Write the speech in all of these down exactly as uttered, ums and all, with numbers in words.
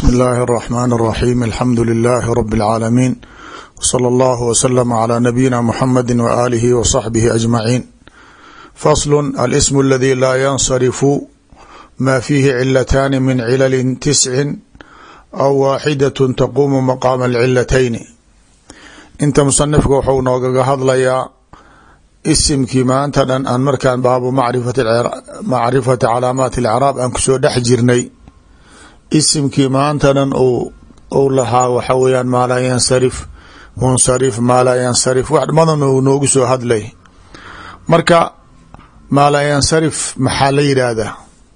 بسم الله الرحمن الرحيم الحمد لله رب العالمين وصلى الله وسلم على نبينا محمد وآله وصحبه أجمعين. فصل: الاسم الذي لا ينصرف ما فيه علتان من علل تسع أو واحدة تقوم مقام العلتين. inta musanifka wuxuu noogaga hadlayaa isimkii maanta dhan aan markaan baabu macrifati calaamaati alcraab aan kusoo dhex jirnay. isimkii maanta dhan uu lahaa waxa weyaan maa laa yansarif, munsarif, maa laa yansarif wax madan uu noogu soo hadlay. marka maa laa yansarif maxaa la yidhaahdaa?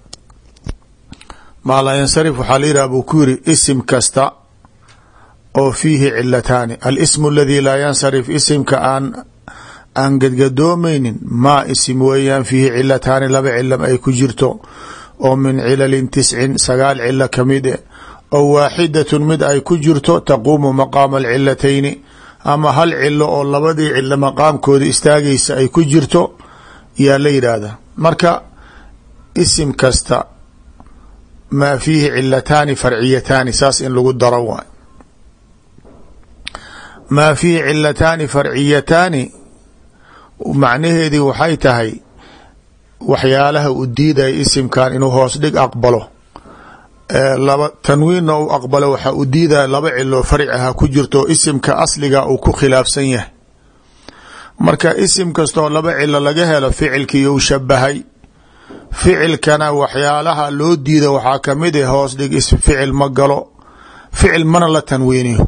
maa laa yansarif waxaa la yidhahda buu ku yiri isim kasta oo fiihi cilataani. alismu aladi laa yansarif isimka aan aan gadgadoomaynin maa isim weeyaan fiihi cilataani laba cilam ay ku jirto oo min cilalin tiscin sagaal cilo kamid e oo waaxidatun mid ay ku jirto taquumu maqaama alcilatayni ama hal cilo oo labadii cilo maqaamkooda istaagaysa ay ku jirto yaa la yidhaahda. marka isim kasta maa fiihi cilataani farciyataani saas in lagu daro waay. maa fiihi cilataani farciyataani macnaheedii waxay tahay waxyaalaha u diidaya isimkan inuu hoos dhig aqbalo, laba tanwiinna u aqbalo waxaa u diidaya laba cilo farci aha ku jirto isimka asliga uu ku khilaafsan yahay. marka isim kastoo laba cilo laga helo ficilkii uu shabahay, ficilkana waxyaalaha loo diida waxaa kamid ah hoos dhig ficil ma galo, ficil mana la tanwiiniyo.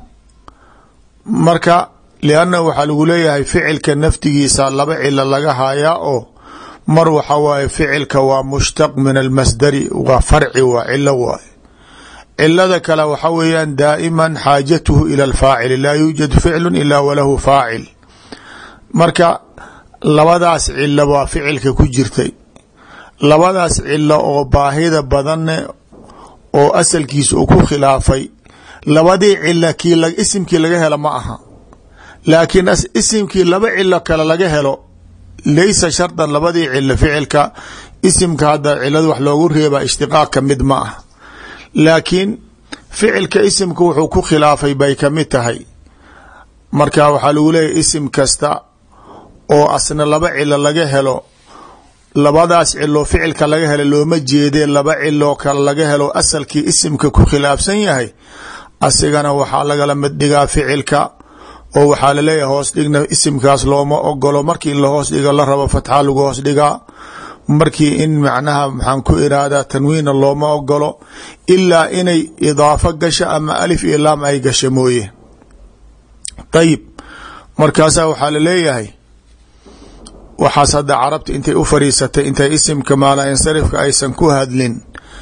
marka lianna waxaa lagu leeyahay ficilka naftigiisa laba cilo laga hayaa oo mar waxa waaye ficilka waa mushtaq min almasdari, waa farci, waa cilo waaye. cilada kale waxa weeyaan daa'iman xaajatuhu ila alfaacili, laa yuujadu ficlu ilaa walahu faacil. marka labadaas cilo waa ficilka ku jirtay, labadaas cilo oo baahida badanne oo asalkiisa uu ku khilaafay, labadii cilo kii isimkii laga helo ma aha, laakiin isimkii laba cilo kale laga helo laysa shardan labadii cilo ficilka isimka hadda cilada wax loogu reeba ishtiqaaq ka mid ma ah, laakiin ficilka isimka wuxuu ku khilaafay bay kamid tahay. marka waxaa lagu leeyahy isim kasta oo asna laba cilo laga helo, labadaas cilo ficilka laga helo looma jeedee laba cilo kale laga helo asalkii isimka ku khilaafsan yahay, asigana waxaa lagala mid dhigaa ficilka oo waxaa laleeyahay hoos dhigna isimkaas looma ogolo. markii in la hoos dhiga la rabo fatxa lagu hoos dhigaa, markii in macnaha maxaan ku iraadaa tanwiina looma ogolo ilaa inay idaafo gasho ama alif iyo laam ay gasho mooye. ayib, markaasaa waxaa laleeyahay waxaas hadda carabta intay u fariisatay intay isimka maala insarifka aysan ku hadlin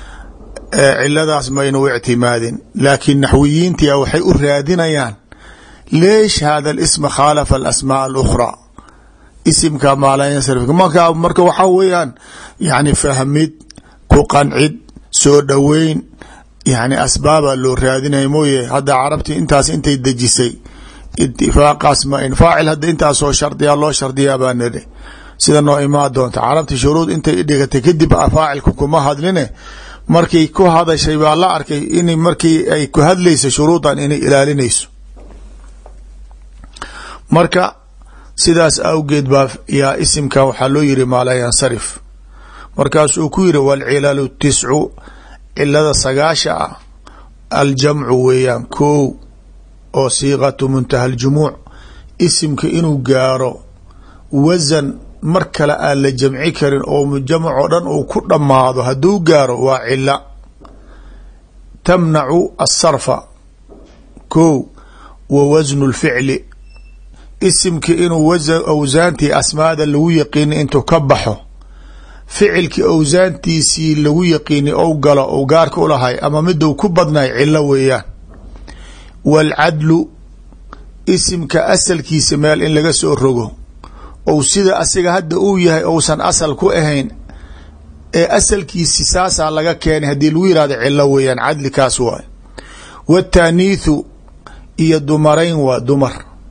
ciladaas maynu u ictimaadin, laakiin naxwiyiintia waxay u raadinayaan leesh hada اlism khaalafa alasmaa اlukhraa. isimka maa laa yansarif marka marka waxaa weeyaan yani fahmid, ku qancid, soo dhoweyn, yani asbaaba loo raadinaya mooye hadda carabti intaas intay dejisay itifaaqaas ma in faacil hadda intaasoo shardiyaa loo shardiyaa baa nidhi sida noo imaa doonta. carabti shuruud intay idhigatay kadib faacilka kuma hadline markay ku hadashay baa la arkay in markii ay ku hadlaysa shuruudan inay ilaalinayso. marka sidaas awgeed baa yaa isimka waxaa loo yiri maa laa yansarif. markaasuu ku yiri walcilalu tiscu, cilada sagaasha ah aljamcu weeyaan kow oo siiqatu muntaha aljumuuc, isimka inuu gaaro wasan mar kale aan la jamci karin oo jamc oo dhan uu ku dhammaado hadduu gaaro waa cila. tamnacu asarfa kow wa wasnu lficli, isimka inuu awsaantii asmaada lagu yaqiini intuu ka baxo ficilkii awsaantiisii lagu yaqiini ou galo ou gaarka u lahay ama miduu ku badnay cilo weeyaan. waalcadlu, isimka asalkiisa meel in laga soo rogo ou sida asiga hadda uu yahay ousan asal ku ahayn ee asalkiisi saasaa laga keenay haddii lagu yihahdo cilo weeyaan, cadli kaas waay. wataaniithu iyo dumarayn waa dumar,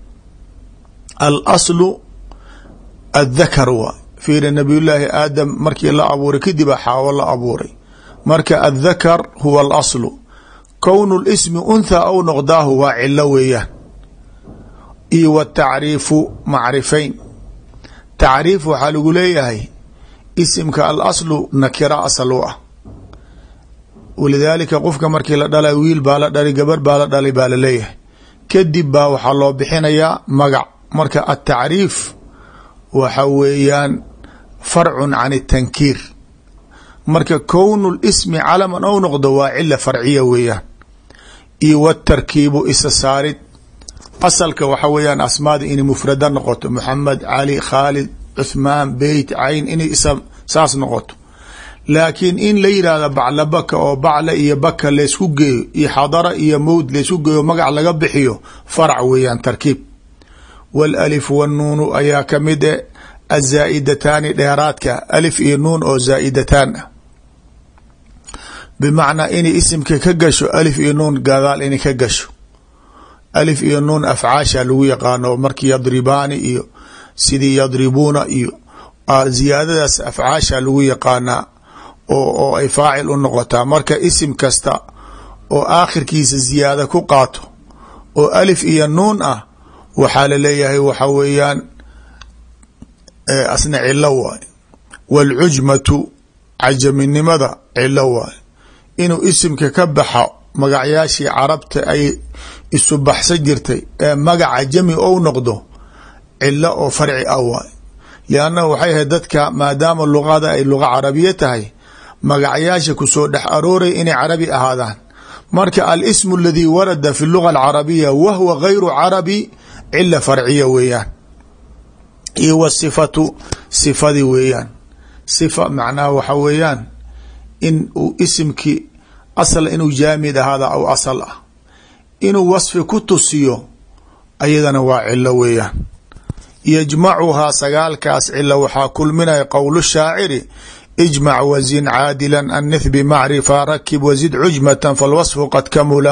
alaslu aلdakar waay. fiiri nabiyullaahi aadam markii la abuuray kadib a xaawo la abuuray, marka aلdakar huwa alaslu kownu lismi unthaa aw noqdaahu waa cilo weeyaan. iyo watacriifu macrifayn, tacriif waxaa lagu leeyahay isimka alaslu nakira asal u ah, walidaalika qofka markii la dhalay wiil baa la dhali gabar baa la dhalay baa laleeyahay, kadib baa waxaa loo bixinayaa magac. marka atacriif waxa weeyaan farcun can اtankiir. marka kownu lismi calaman ou noqdo waa cila farciya weeyaan. iyo wtarkiibu isa saarid, asalka waxa weeyaan asmaada inay mufrada noqoto, Muxamed, Cali, Khaalid, Cuthmaan, Beyt, Cayn inay isa saas noqoto. laakiin in la yidhaahdo bacla baka oo bacla iyo baka laysku geeyo iyo xadara iyo mowd laysku geeyo magac laga bixiyo farc weeyaan tarkiib. wاlalif wاnnuunu ayaa kamid e azaa'idataani dheeraadka, alif iyo nuun oo zaa'idataan ah, bimacnaa inay isimka ka gasho alif iyo nuun gadaal inay ka gasho. alif iyo nuun afcaasha lagu yaqaano, markii yadribaani iyo sidii yadribuuna iyo ziyaadadaas afcaasha lagu yaqaanaa oo oo ay faacil u noqotaa. marka isim kasta oo aakhirkiisa ziyaada ku qaato oo alif iyo nuun ah waxaa la leeyahay waxa weeyaan asna cilo waay. wاlcujmatu cajaminimada cilo waay, inuu isimka ka baxo magacyaashii carabta ay isu baxsan jirtay ee magaca jami ou noqdo cilo oo farci ah waay. liannahu waxay ahayd dadka maadaama luqada ay luqa carabiya tahay magacyaasha kusoo dhex arooray inay carabi ahaadaan. marka alismu aladii warada fi luga alcarabiya wahwa gayru carabi cila farciya weeyaan. iyo wasifatu sifadii weeyaan. sifa macnaha waxa weeyaan in uu isimkii asal inuu jaamid ahaada aw asal ah, inuu wasfi ku tusiyo ayadana waa cilo weeyaan. yajmacuhaa sagaalkaas cilo waxaa kulminaya qowl shaaciri ijmac wazin caadila anith bmacrifa rakib wazid cujmata falwasfu qad kamula.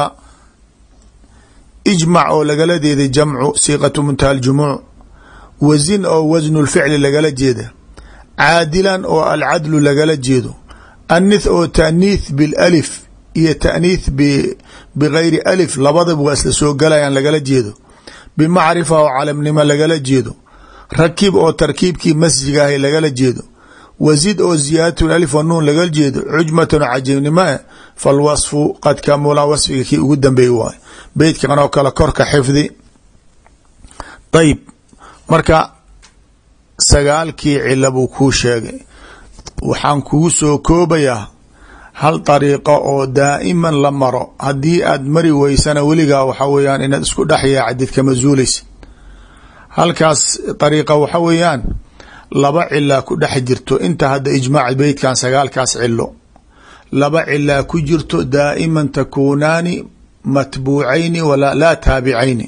ijmac oo lagala jeeda jamcu siiqatu muntaha aljumuuc, wazin oo wasnu lficli lagala jeeda, caadilan oo alcadlu lagala jeedo, anith oo taaniith bilalif iyo taaniith bigayri alif labadaba waa isla soo galayaan lagala jeedo, bimacrifa oo calamnimo lagala jeedo, rakib oo tarkiibkii masjiga ahay lagala jeedo, wazid oo ziyaadatu alif wanuun lagala jeedo, cujmatan oo cajibnimo falwasfu qad kamula wasfiga kii ugu dambeey waay. beydkan oo kale korka xifdi. ayb marka sagaalkii cilo buu kuu sheegay. waxaan kugu soo koobayaa hal dariiqo oo daa'iman la maro, haddii aad mari weysana weligaa waxa weeyaan inaad isku dhex yaacdid kama zuulaysa. halkaas dariiqa waxa weeyaan laba cilaa ku dhex jirto. inta hadda ijmaac beydkan sagaalkaas cilo laba cilaa ku jirto, daa'iman takuunaani matbuucayni walaa laa taabicayni.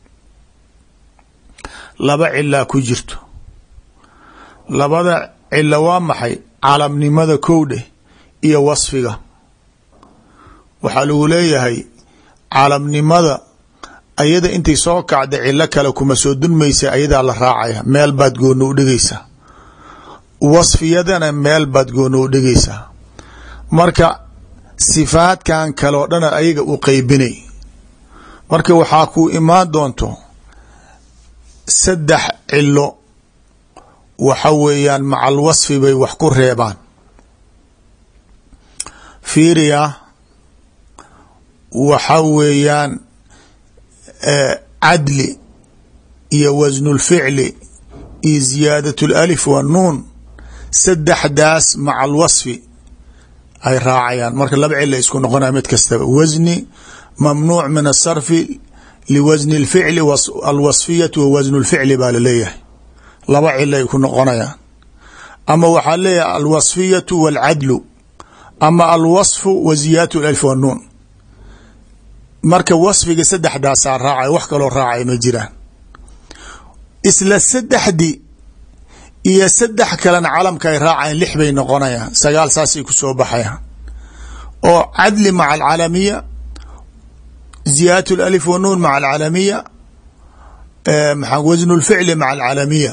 laba cilaa ku jirto. labada cilo waa maxay? calamnimada kowdheh iyo wasfiga. waxaa lagu leeyahay calamnimada ayada intay soo kacda cilo kale kuma soo dulmaysa, ayadaa la raacaya, meel baad gooni u dhigaysaa. wasfiyadana meel baad gooni u dhigaysaa. marka sifaadkan kaleo dhana ayaga u qeybinay. marka waxaa ku imaan doonto saddex cilo waxa weeyaan macal wasfi bay wax ku reebaan. fiiriya waxa weeyaan cadli iyo wasnulficli iyo ziyaadat alif wanuun, saddexdaas macal wasfi ay raacayaan. marka laba cila isku noqonaya mid kastaba. wasni mamnuuc min asarfi liwasni اlficli, alwasfiyatu wa wasnu lficli baa laleeyahay, laba cila ay ku noqonayaan. ama waxaa leeyahay alwasfiyatu wاlcadlu, ama alwaصfu wa ziyaadatu alif wanuun. marka wasfiga saddexdaasaa raacay, wax kaloo raacay ma jiraan. isla saddexdii iyo saddex kalena calamka ay raacayaan lix bay noqonayaan, sagaal saasay ku soo baxayaan. oo cadli maca alcalamiya, ziyaadatu alif wanuun maca alcalamiya, maxaa wasnu lficli maca alcalamiya.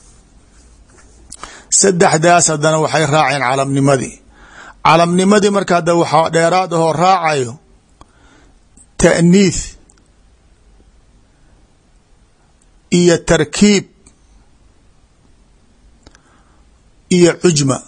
saddexdaas haddana waxay raaceen calamnimadii. calamnimadii marka hadda waxaa dheeraad ahoo raacayo ta'niith iyo tarkiib iyo cujma.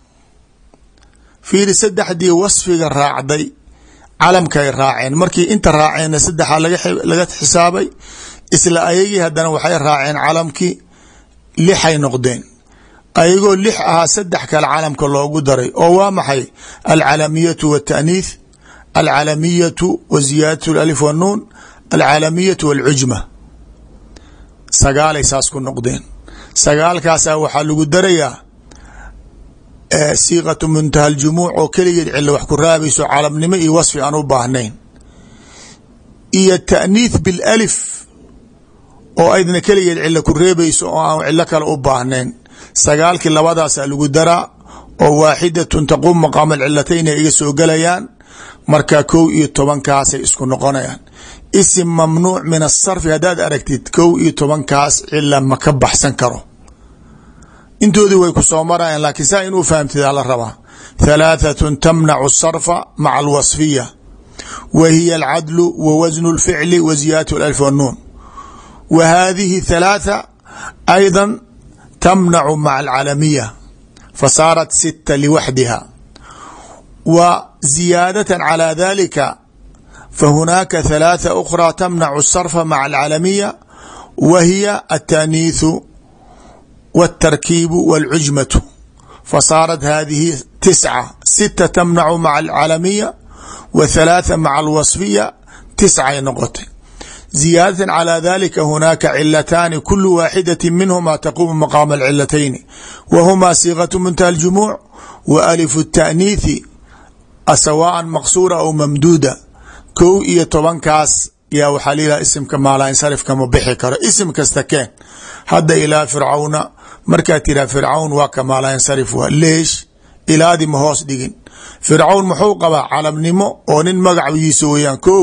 fiiri saddexdii wasfiga raacday calamkay raaceen, markii inta raaceenna saddexaa laga xisaabay, isla ayagii haddana waxay raaceen calamkii, lixay noqdeen. ayagoo lix ahaa saddex kale calamka loogu daray oo waa maxay? alcalamiyatu wاtaaniith, alcalamiyatu wa ziyaadatu alif wanuun, alcalamiyatu wاlcujma. sagaalay saas ku noqdeen. sagaalkaasaa waxaa lagu darayaa siiqatu muntaha aljumuuc oo keligeed cilo wax ku raabayso, calamnimo iyo wasfi aan u baahnayn, iyo taaniith bilalif oo aydna keligeed cilo ku reebayso oo aan cilo kale u baahnayn. sagaalkii labadaasaa lagu daraa oo waaxidatun taquum maqaama alcilatayn ay iga soo gelayaan, markaa kow iyo tobankaasay isku noqonayaan. isim mamnuuc min asarfi haddaad aragtid kow iyo tobankaas cila ma ka baxsan karo. intoodii way ku soo marayaan, laakiin saa inuu fahamtida la rabaa. halaaثatun tamnacu asarfa maca alwasfiya wa hiya alcadlu wa wasnu اlficli wa ziyaadatu alif wanuun. wa haadihi halaatha ayda tamnacu maca alcalamiya fasaarat sita liwaxdiha, wa ziyaadatan calى dalika fahunaaka halaatha ukhraa tamnacu asarfa maca alcalamiya wa hiya ataaniithu والتركيب والعجمة فصارت هذه تسعة. ستة تمنع مع العالمية وثلاثة مع الوصفية، تسعة نقطة. زيادة على ذلك هناك علتان كل واحدة منهما تقوم مقام العلتين وهما صيغة منتهى الجموع وألف التأنيث سواء مقصورة أو ممدودة. كو iyo tobankaas yaa waxaa lilaha isimka maalansarif kama bixi karo. isim kasta keen hadda ilaa fircawna markaa tiraa fircawn waa ka maalansarif waa leesh ilaadi ma hoos dhigin. fircawn muxuu qabaa calamnimo oo nin magaciisa weyaan, kow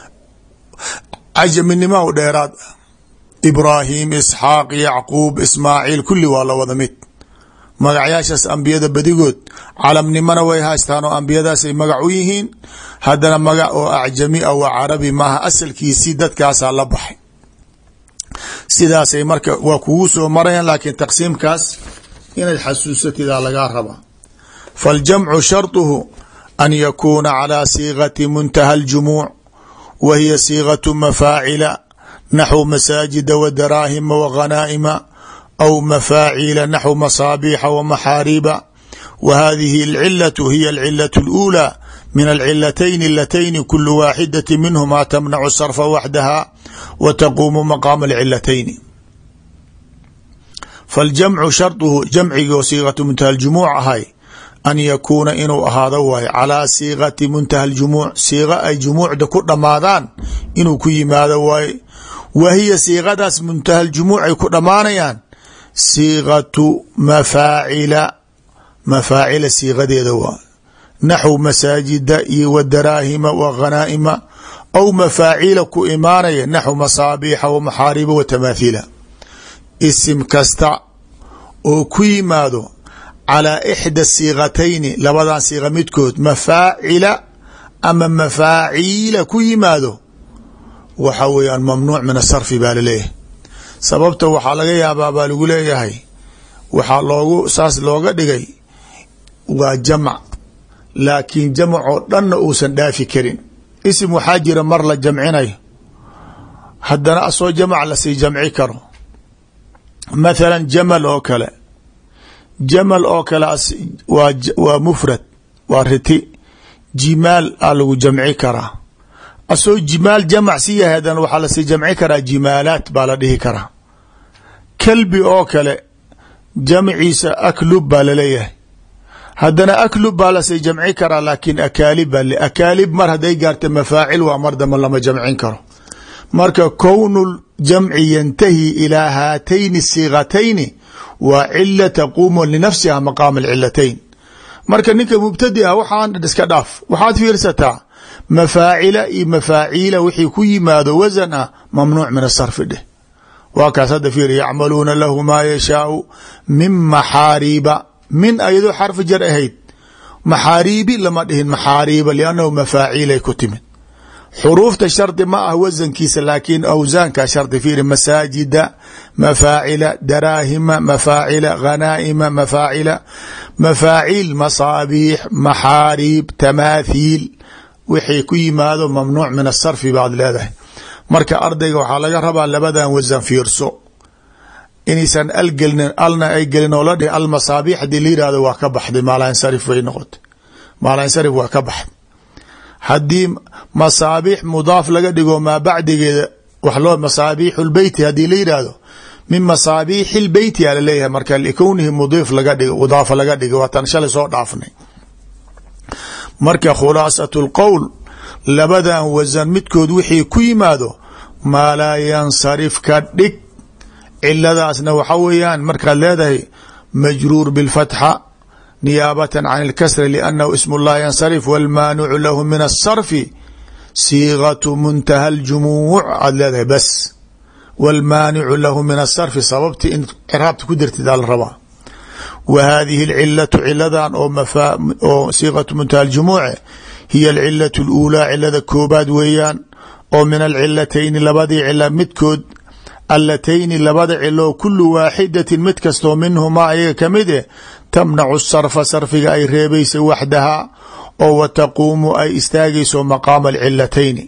cajaminimo u dheeraad ah. ibraahim, isxaaq, yacquub, ismaaciil kulli waa la wada mid. magacyaashaas ambiyada badigood calamnimona way haystaan oo ambiyadaasay magac u yihiin, haddana magac oo acjami ah waa carabi maaha, asalkiisii dadkaasaa la baxay. sidaasay marka waa kugu soo marayaan, laakiin taqsiimkaas inaad xasuusatidaa lagaa rabaa. faاljamcu sharطuhu an yakuuna calى siiغati muntaha اljumuuc wa hiya siiغaة mafaacila naxو masaajida wadaraahima waghanaaئima أو مفاعيل نحو مصابيح ومحاريب. وهذه العلة هي العلة الأولى من العلتين اللتين كل واحدة منهما تمنع الصرف وحدها وتقوم مقام العلتين. فالجمع شرطه جمع وصيغة منتهى الجموع هاي أن يكون إنو هذا واي على صيغة منتهى الجموع، صيغة أي جموع دا كل ماذان إنو كي ماذا واي، وهي صيغة منتهى الجموع يكون مانيان siiغaةu mafaacila mafaacila siigadeeda waa naxو masaajida iyo wadaraahima waghanaaئima aw mafaacila ku imaanaya naxو masaabiixa wamaxaariba watamaahiila. isim kasta oo ku yimaado calىa ixda siigatayni labadan siiga midkood mafaacila ama mafaaciila ku yimaado waxa weeyaan mamnuuc min asarfi baa laleeyahay. sababta waxaa laga yaabaa baa lagu leeyahay waxaa loogu saas looga dhigay waa jamc, laakiin jamc oo dhanna uusan dhaafi karin. isim waxaa jira mar la jamcinayo haddana asoo jamc lasii jamci karo. mathala jamal oo kale, jamal oo kale waa waa mufrad, waa riti. jimaal aa lagu jamci karaa, asoo jimaal jamc si yahay haddana waxaa lasii jamci karaa jimaalaat baa la dhihi karaa. kalbi oo kale jamciisa aklub baa laleeyahay, haddana aklub baa lasii jamci karaa, laakiin akaalib baa le akaalib mar hadday gaarta mafaacil waa mar damba lama jamcin karo. marka kownu jamci yantahi ilaa haatayni siigatayni waa cila taquumu linafsiha maqaama alcilatayn. marka ninka mubtadi ah waxaan iska dhaaf, waxaad fiirsataa mafaacila iyo mafaaciila wixii ku yimaado wasan ah mamnuuc min asarfi dheh. waa kaas hadda fiir yacmaluuna lahu maa yashaau min maxaariiba, min ayadoo xarfi jar ahayd maxaariibi lama dhihin maxaariiba liannahu mafaaciilay ku timid. xuruufta shardi ma ah wasankiisa laakiin awsaanka shardi fiiri masaajida mafaacila daraahima mafaacila ghanaa'ima mafaacila mafaaciil masaabiix maxaariib tamaathiil wixii ku yimaado mamnuuc min asarfi baad leedahay. marka ardayga waxaa laga rabaa labadan wasan fiirso inaysan al gelinin alna ay gelin oo la dhihi almasaabiix haddii la yihahdo waa ka baxday maalansarif way noqotay maalansarif waa ka baxday. haddii masaabiix mudaaf laga dhigo maa bacdigeeda wax loo masaabiixu lbeyti haddii la yidhaahdo min masaabiixi lbeyti aa laleeyahay marka likownihi mudiif laga dhigo mudaafa laga dhigo waataan shalay soo dhaafnay. marka khulaasatu lqowl labadan wasan midkood wixii ku yimaado maa laa yansarif ka dhig. ciladaasna waxa weeyaan markaad leedahay majruur bilfatxa niyaabatan can اlkasri liannahu ism llah yansarif wاlmaanicu lahu min asarfi siigatu muntaha اljumuuc aad leedahay bas wاlmaanicu lahu min asarfi sababtii in ciraabta ku dirtid aa la rabaa. wa hadihi اlcilatu ciladan oo siiqatu muntaha اljumuuce hiya alcilaة اluulaa cilada koobaad weeyaan oo min alcilatayni labadii cila midkood allatayni labada cilo kulu waaxidatin mid kastoo minhumaa ayaga kamid eh tamnacu sarfa sarfiga ay reebaysa waxdahaa oo wa taquumu ay istaagayso maqaama alcilatayni.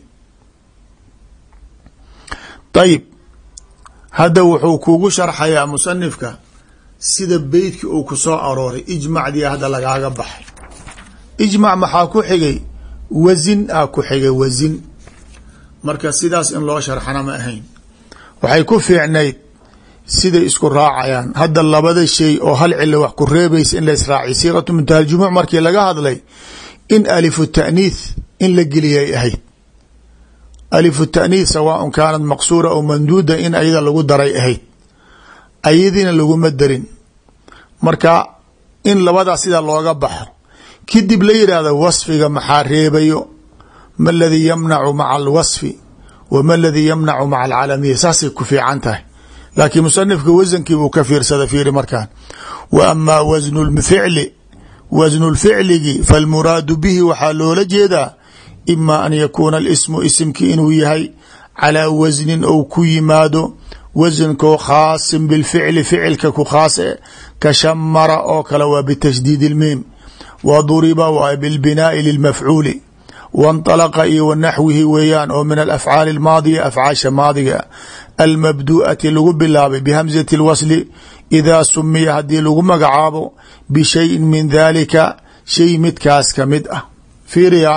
ayib hadda wuxuu kuugu sharxayaa musanifka sida beytka uu ku soo arooray ijmacdii hadda lagaaga baxay. ijmac maxaa ku xigay wasin a ku xigay wasin marka sidaas in loo sharxana ma ahayn waxay ku fiicnayd siday isku raacayaan. hadda labada shay oo hal cilo wax ku reebaysa in la israaciy siiqatu muntaha ljumuuc markii laga hadlay in alifu taaniith in la geliyay ahayd. alifu taaniith sawaaء kaanat maqsuura aw mamduuda in ayada lagu daray ahayd ayadiina laguma darin. marka in labadaa sida looga baxo kadib la yidhaahdo wasfiga maxaa reebayo ma aladii yamnacu maca alwasfi wma aladii yamnacu maca alcaalamiya saasay ku fiican tahay. laakiin musanifka wasankii buu ka fiirsada fiiri markaan. wa amaa wasnu lficli wasnu lficligi falmuraadu bihi waxaa loola jeedaa ima an yakuuna alismu isimki inuu yahay calaa wasnin ou ku yimaado wasankoo khaasin bilficli ficilka ku khaas e ka shamara oo kale waa bitashdiid ilmiim wa duriba waa bilbinaai lilmafcuuli wanطalaqa iyo wanaxwihi weeyaan oo min alafcaali almaadiya afcaasha maadiga almabdu'ati lagu bilaabay bihamzati اlwasli idaa sumiya haddii lagu magacaabo bishayin min dalika shay midkaas ka mid ah. fiiriya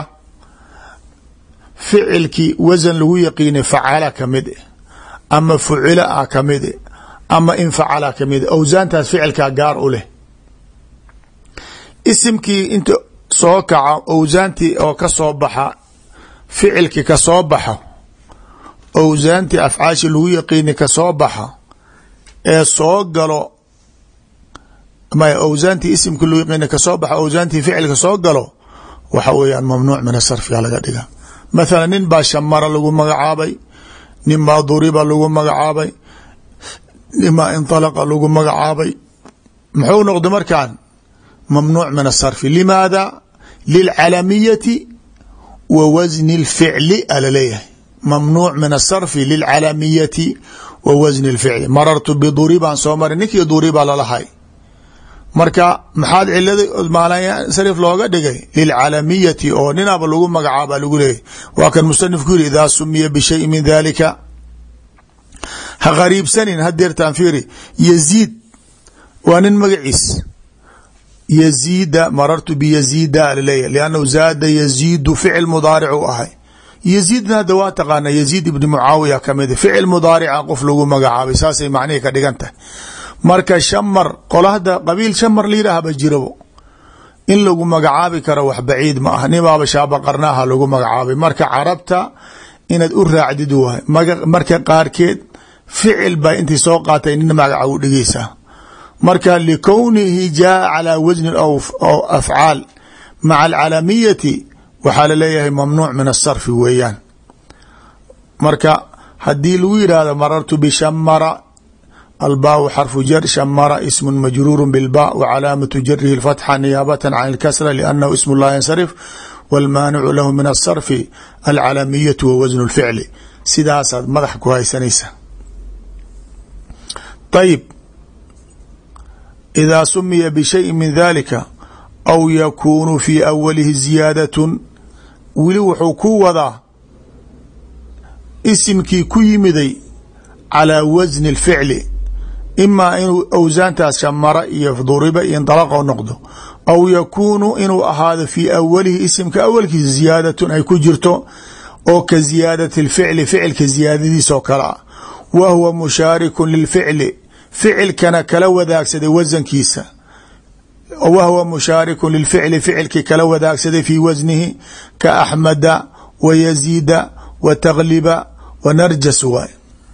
ficilkii wasan lagu yaqiinay facala ka mid eh ama fucila ah ka mid eh ama infacala ka mid eh awsaantaas ficilkaa gaar u leh. isimkii inta soo kaca awsaantii oo ka soo baxa ficilkii ka soo baxo awsaantii afcaashi lagu yaqiini ka soo baxa ee soo galo may awsaantii isimka lagu yaqiini ka soo baxa awsaantii ficilka soo galo waxa weeyaan mamnuuc min asarfiga laga dhiga. mathalan nin baa shamara lagu magacaabay nin baa duriba lagu magacaabay nin baa inطalaqa lagu magacaabay muxuu noqday markaan mamnuuc min asarfi. limaada lilcalamiyati wa wasni اlficli ala leeyahay mamnuuc min asarfi lilcalamiyati wa wasni اlficli. marartu biduribaan soo maray ninkii duriba lalahay marka maxaad cilada maalasarif looga dhigay lilcalamiyati oo ninaaba lagu magacaaba lagu leeyahy. waa kan musanifku yiri idaa sumiya bishayin min dalika ha qariibsanin hadeertaan fiiri yaziid waa nin magaciis yaziida marartu biyaziida laleeyahy liannahu zaada yaziidu ficil mudaaric u ahay. yaziidna hadda waa taqaana yaziid ibni mucaawiya kamid ficil mudaarica qof lagu magacaabay saasay macnihii ka dhigan tahay. marka shamar qolahda qabiil shamar layidhaahba jirabo in lagu magacaabi karo wax baciid ma ah. nibaaba shaaba qarnaaha lagu magacaabay marka carabta inaad u raacdid waay. marka qaarkeed ficil baa intii soo qaatay nin magaca u dhigaysaa marka likownihi jaa calaa wasni afcaal maca alcalamiyati waxaa laleeyahay mamnuuc min asarfi weeyaan. marka haddii lagu yidhaahdo marartu bishamara albaaءu xarfu jar shamara ismu majruuru bilba wa calaamatu jarihi اlfatxa niyaabata can اlkasra liannahu ism llah yansarif wاlmaanicu lahu min الصarfi alcalamiyatu wa wasnu اlficli sidaasaad madaxa ku haysanaysa. ayib idaa sumiya bishayi min dalika aw yakunu fii awalihi ziyaadatun weli wuxuu ku wadaa isimkii ku yimiday calىa wasni اlficli imaa inuu awsaantaas shamara iyo duriba iyo indalaqo noqdo aw yakuunu inuu ahaado fii awalihi isimka awalkiisa ziyaadatun ay ku jirto oo ka ziyaadati اlficli ficilka ziyaadadiis oo kale ah wa huwa mushaarikun lilficli ficilkana kala wadaagsaday wasankiisa wa huwa mushaarikun lilficli ficilkii kala wadaagsaday fii wasnihi ka axmada wa yaziida wa tagliba wa narjas waay.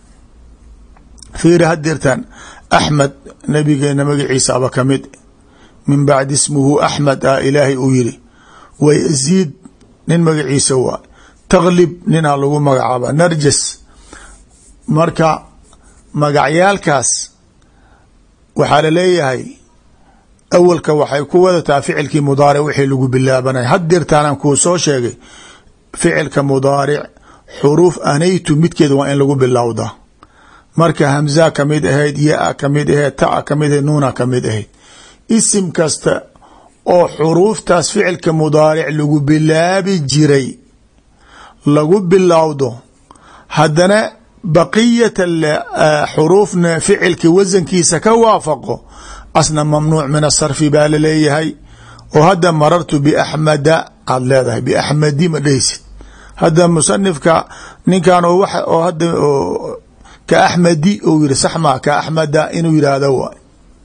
fiiri hadirtan axmed nabigeena magaciisa aba ka mid min bacdi ismuhu axmed ah ilaahay uu yiri wa yaziid nin magaciisa waa taglib ninaa lagu magacaaba narjas. marka magacyaalkaas waxaa laleeyahay awalka waxay ku wadataa ficilkii mudaaric wixii lagu bilaabanay hadirtaanaan kuu soo sheegay ficilka mudaaric xuruuf anaytu midkeeda waa in lagu bilowda marka hamza kamid ahayd yaa kamid ahayd taa kamid ahayd nuuna kamid ahayd isim kasta oo xuruuftaas ficilka mudaaric lagu bilaabi jiray lagu bilowdo haddana baqiyata xuruufna ficilka wasankiisa ka waafaqo asna mamnuuc min asarfi baa laleeyahay. oo hadda marartu biaxmada aad leedahay biaxmadi ma dhehaysid hadda musanifka ninkan oo wax oo hadda ka axmadi ou yiri sax maa ka axmada inuu yidhaahdo waay.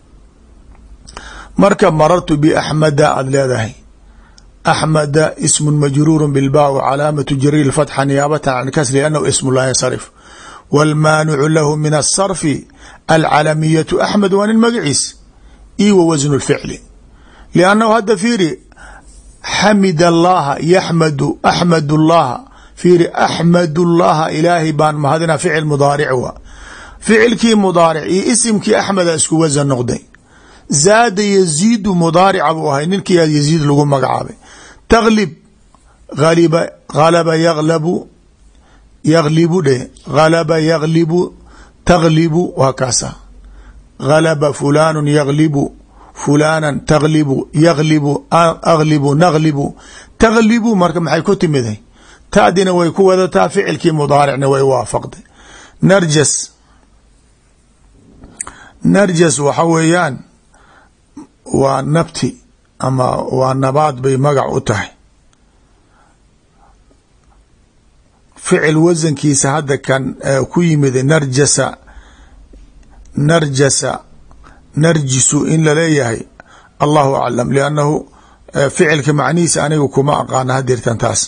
marka marartu biaxmada aad leedahay axmada ismun majruuru bilbaa wa calaamatu jariir fatxa niyaabatan can kasri liannahu ismu laa yansarif wاlmaanicu lahu min الصarfi alcalamiyatu axmed waa nin magaciis io wa wasnu اlficli liannahu hadda fiiri xamid allaha yaxmadu axmad اllaha fiiri axmad اllaha ilaahay baan mahadina ficil mudaaric wa ficilkii mudaaric iyo isimkii axmeda isku wasan noqday. zaada yaziidu mudaarica buu ahay ninkii yaziid lagu magacaabay. taglib aliba halaba yaglabu yaglibu dhe halaba yaglibu taglibu waa kaasa halaba fulaanu yaglibu fulaanan taglibu yaglibu aglibu naglibu taglibu marka maxay ku timiday taadina way ku wadataa ficilkii mudaaricna way waafaqday. narjas narjas waxa weeyaan waa nabti ama waa nabaad bay magac u tahay. ficil wasankiisa hadda kan ku yimid narjasa narjasa narjisu in laleeyahay allahu aclam liannahu ficilka macnihiisa aniga kuma aqaana hadirtan taas.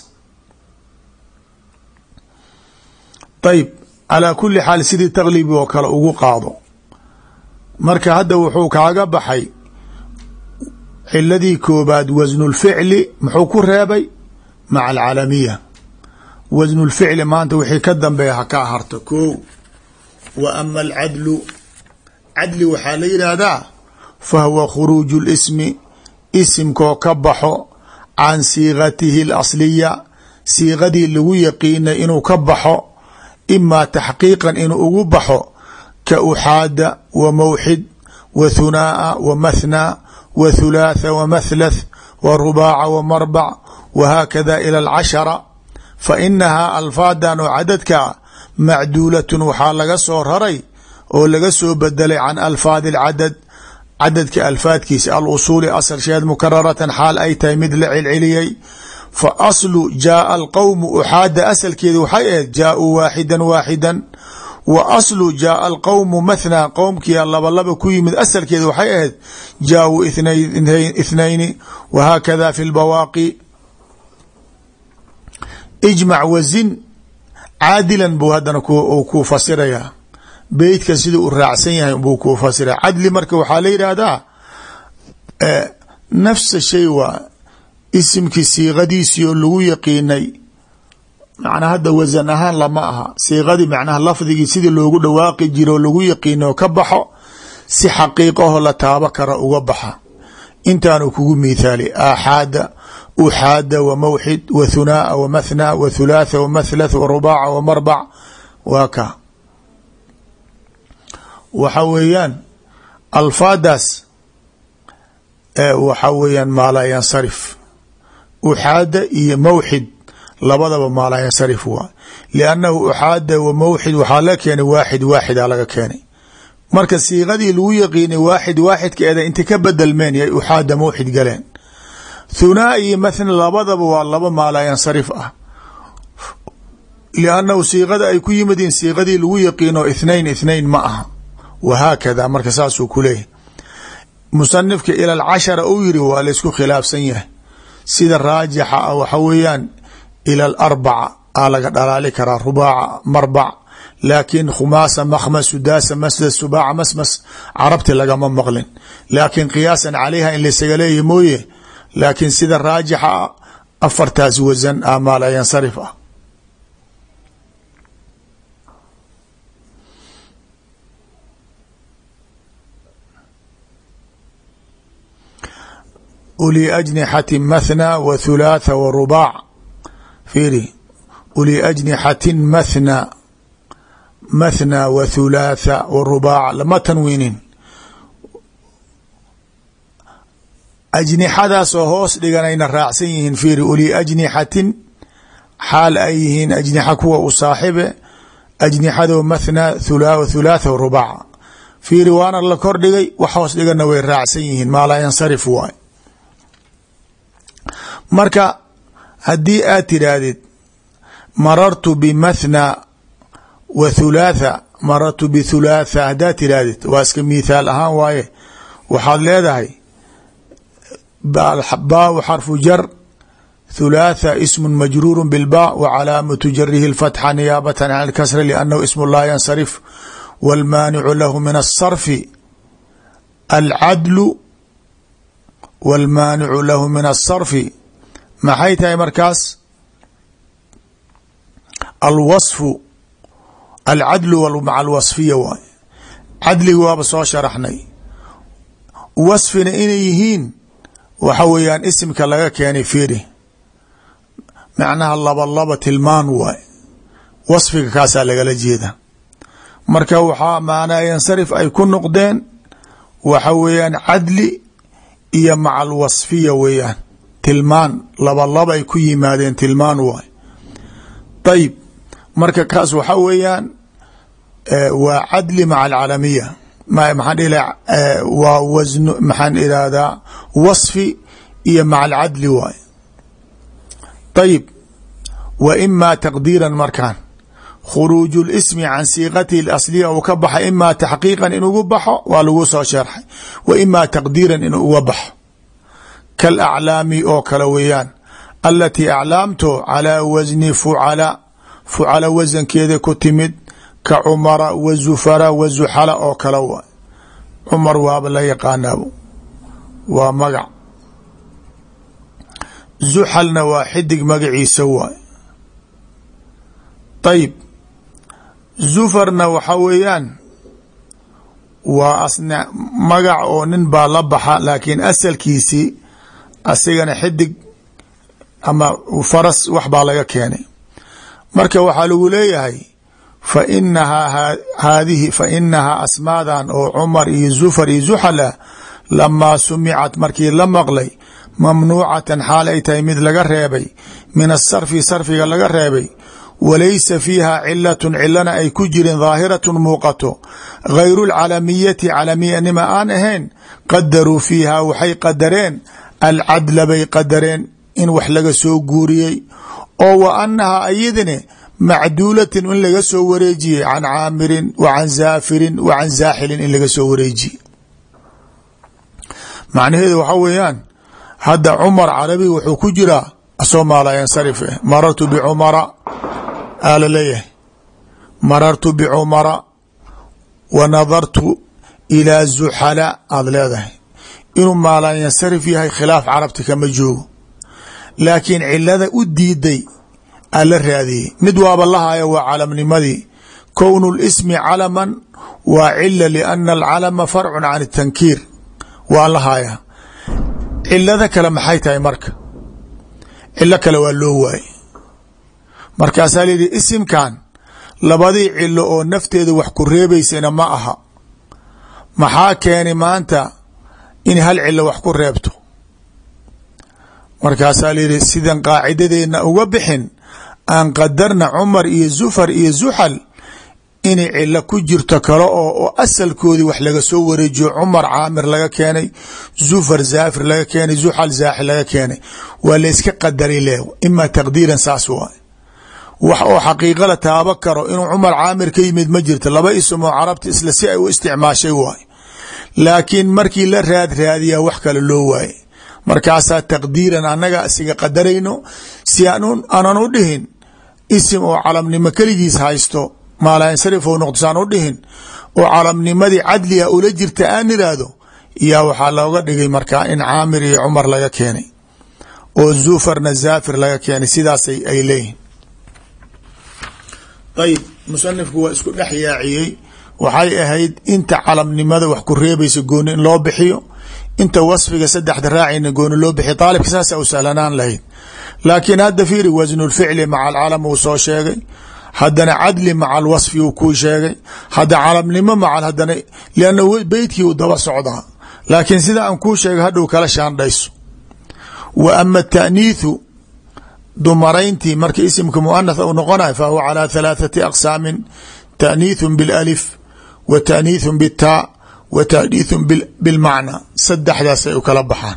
ayib calaa kuli xaal sidii taglibi oo kale ugu qaado. marka hadda wuxuu kaaga baxay ciladii koobaad wasnu lficli muxuu ku reebay maca alcalamiya. wasnu lficli maanta wixii ka dambeeya ha ka harto ko. wa ama alcadlu cadli waxaa la yidhaahdaa fa huwa khuruuju lismi isimkoo ka baxo can siiqatihi alasliya siiqadii lagu yaqiinay inuu ka baxo imaa taxqiiqan inuu ugu baxo ka uxaada wa mawxid wa thunaa'a wa mathnaa wa thulaatha wa mathlath wa rubaaca wa marbac wa haakada ila alcashara fa inahaa alfaadan oo cadadka macduulatun waxaa laga soo raray oo laga soo bedelay can alfaadi alcadad cadadka alfaadkiisa alusuuli asalsheed mukararatan xaal ay tahay mid la celceliyey. fa aslu jaaa alqowmu uxaada asalkeeda waxay ahayd jaauu waaxidan waaxidan wa aslu jaaa alqowmu mathnaa qowmkia laba laba ku yimid asalkeeda waxay ahayd jaauu ithnayni wa haakada fi lbawaaqi. ijmac wazin caadilan buu haddana ku fasirayaa beytka sida u raacsan yahay buu ku fasiraya. cadli marka waxaa la yidhaahdaa nafsa shay waa isimkii siiqadiisii oo lagu yaqiinay macnaa hadda wasan ahaan lama aha siiqadii macnaha lafdigii sidii loogu dhawaaqi jiro oo lagu yaqiina oo ka baxo si xaqiiqaho la taabo kara uga baxa. intaanu kugu mithaali aaxaada uxaada wa mawxid wa thunaa'a wa mathnaa wa thulaatha wa mathlath wa rubaaca wa marbac waa ka waxa weeyaan alfaadaas waxa weeyaan maa laa yansarif uxaada iyo mawxid labadaba maa laa yansarif waa liannahu uxaada wa mawxid waxaa la keenay waaxid waaxidaa laga keenay marka siiqadii lagu yaqiinay waaxid waaxidkeeda inta ka bedelmeen yay uxaada mawxid galeen thunaa iyo mathna labadaba waa laba maa laa yansarif ah liannahu siiqada ay ku yimideen siiqadii lagu yaqiino ithnain ithnain ma aha wahaakada marka saasuu ku leeyahy musanifka ila alcashara uu yiri waa laysku khilaafsan yahay sida raajixa ah waxa weeyaan ila alarbaca aa laga dhalaali karaa rubaaca marbac laakiin khumaasa makhmas sudaasa masdad subaaca masmas carabti lagama maqlin laakiin qiyaasan calayha in laysaga leeyahy mooye laakiin sida raajixa ah afartaas wasan ah maa laa yansarif ah uli ajnixati mathna wa thulaatha wa rubaac fiiri uli ajnixatin mathna mathna wa thulaatha wa rubaac lama tanwiinin ajnixadaasoo hoos dhiganayna raacsan yihiin fiiri uli ajnixatin xaal ay yihiin ajnixa kuwa u saaxibe ajnixado mathna thulaatha wa rubaac fiiri waana la kordhigay wax hoos dhigana way raacsan yihiin maa laa yansarif waay marka haddii aad tidhaahdid marartu bimathna wa thulaatha marartu bithulaatha haddaad tidhaahdid waa iska mithaal ahaan waaye waxaad leedahay baaw xarfu jar thulaatha ismu majruuru bilbaa wa calaamatu jarihi اlfatxa niyaabata can اlkasra liannahu ismu laa yansarif wاlmaanicu lahu min الsarfi alcadlu wاlmaanicu lahu min الsarfi maxay tahay markaas alwaصfu alcadlu maca alwaصfiya waay cadliga waaba soo sharaxnay wasfina inay yihiin waxa weeyaan isimka laga keenay fiiri macnaha laba laba tilmaan waay wasfiga kaasaa lagala jeeda marka waxaa maanaa yansarif ay ku noqdeen waxa weeyaan cadli iyo maca alwaصfiya weeyaan tilmaan laba laba ay ku yimaadeen tilmaan waay ayib marka kaas waxa weeyaan waa cadli maca alcalamiya maxaan dhihi waa wasn maxaan irahdaa wasfi iyo maca alcadli waay ayib wa ima taqdiiran markaan khuruuju lismi can siiqatihi اlasliya uu ka baxa ima taxqiiqan inugu baxo waa lagu soo sharxay wa ima taqdiiran inuu uga baxo kalaclaami oo kale weeyaan alatii aclaamto calaa wasni fucala fucala wasankeeda ku timid ka cumara wa zufara wa zuxala oo kale waay cumar waaba la yaqaanaabo waa magac zuxalna waa xidig magaciisa waay ayib zufarna waxa weeyaan waa asna magac oo nin baa la baxa laakiin asalkiisii asigana xidig ama faras wax baa laga keenay marka waxaa lagu leeyahay fa inahaa haadihi fa inahaa asmaadan oo cumar iyo zufar iyo zuxala lamaa sumicat markii la maqlay mamnuucatan xaal ay tahay mid laga reebay min asarfi sarfiga laga reebay walaysa fiiha cilatun cilana ay ku jirin daahiratun muuqato gayru lcalamiyati calamiyanima aan ahayn qadaruu fiiha waxay qadareen alcadla bay qadareen in wax laga soo guuriyey oo wa annahaa ayadine macduulatin in laga soo wareejiyey can caamirin wa can zaafirin wa can zaaxilin in laga soo wareejiyey macnaheedu waxa weeyaan hadda cumar carabi wuxuu ku jiraa asoo maalaa yansarif eh marartu bicumara aa la leeyahay marartu bicumara wa nadartu ilaa zuxala aad leedahay inuu maalaa yansarif yahay khilaaf carabti kama joogo laakiin cilada u diiday aa la raadiyey mid waaba lahaya waa calamnimadii kownu lismi calaman waa cila liana alcalama farcun can اtankiir waa lahaya cilada kale maxay tahay marka cilo kale waa loo waayey markaasaa layidhi isimkan labadii cilo oo nafteeda wax ku reebaysana ma aha maxaa keeni maanta in hal cilo wax ku reebto markaasaa layidhi sidan qaacidadeenna uga bixin aan qadarna cumar iyo zufar iyo zuxal inay cilo ku jirto kale oo oo asalkoodii wax laga soo wareejiyo cumar caamir laga keenay zufar zaafir laga keenay zuxal zaaxi laga keenay waa la iska qadaray le ima taqdiiran saas waay wax oo xaqiiqa la taaba karo inuu cumar caamir ka yimid ma jirto laba ism oo carabta isla si ay u isticmaashay waay laakiin markii la raad raadiyaa wax kale loo waaye markaasaa taqdiiran annaga isiga qadarayno si aanan u dhihin isim oo calamnimo keligiis haysto maalansarif ou noqdo saan u dhihin oo calamnimadii cadliga ula jirta aan iraahdo yaa waxaa looga dhigay markaa in caamir iyo cumar laga keenay oo zufarna zaafir laga keenay sidaas ay leeyihin ayib musanifku waa isku dhex yaaciyey waxay ahayd inta calamnimada wax ku reebaysa gooni in loo bixiyo inta wasfiga saddexda raacina gooni loo bixiyo daalibka saasa u sahlanaan lahayd laakiin hadda fiiri wasnulficli maca alcalam uu soo sheegay haddana cadli maca alwasfi uu kuu sheegay hadda calamnimo maca haddana lianna beytkii uu daba socdaa laakiin sida aan kuu sheegay hadhow kala shaandhayso wa ama taaniithu dumarayntii marka isimka muanath u noqonayo fa huwa calaa halaathati aqsaamin taaniithun bilalif wa taaniithun bitaa wa taaniithun bilmacna saddexdaasay u kala baxaan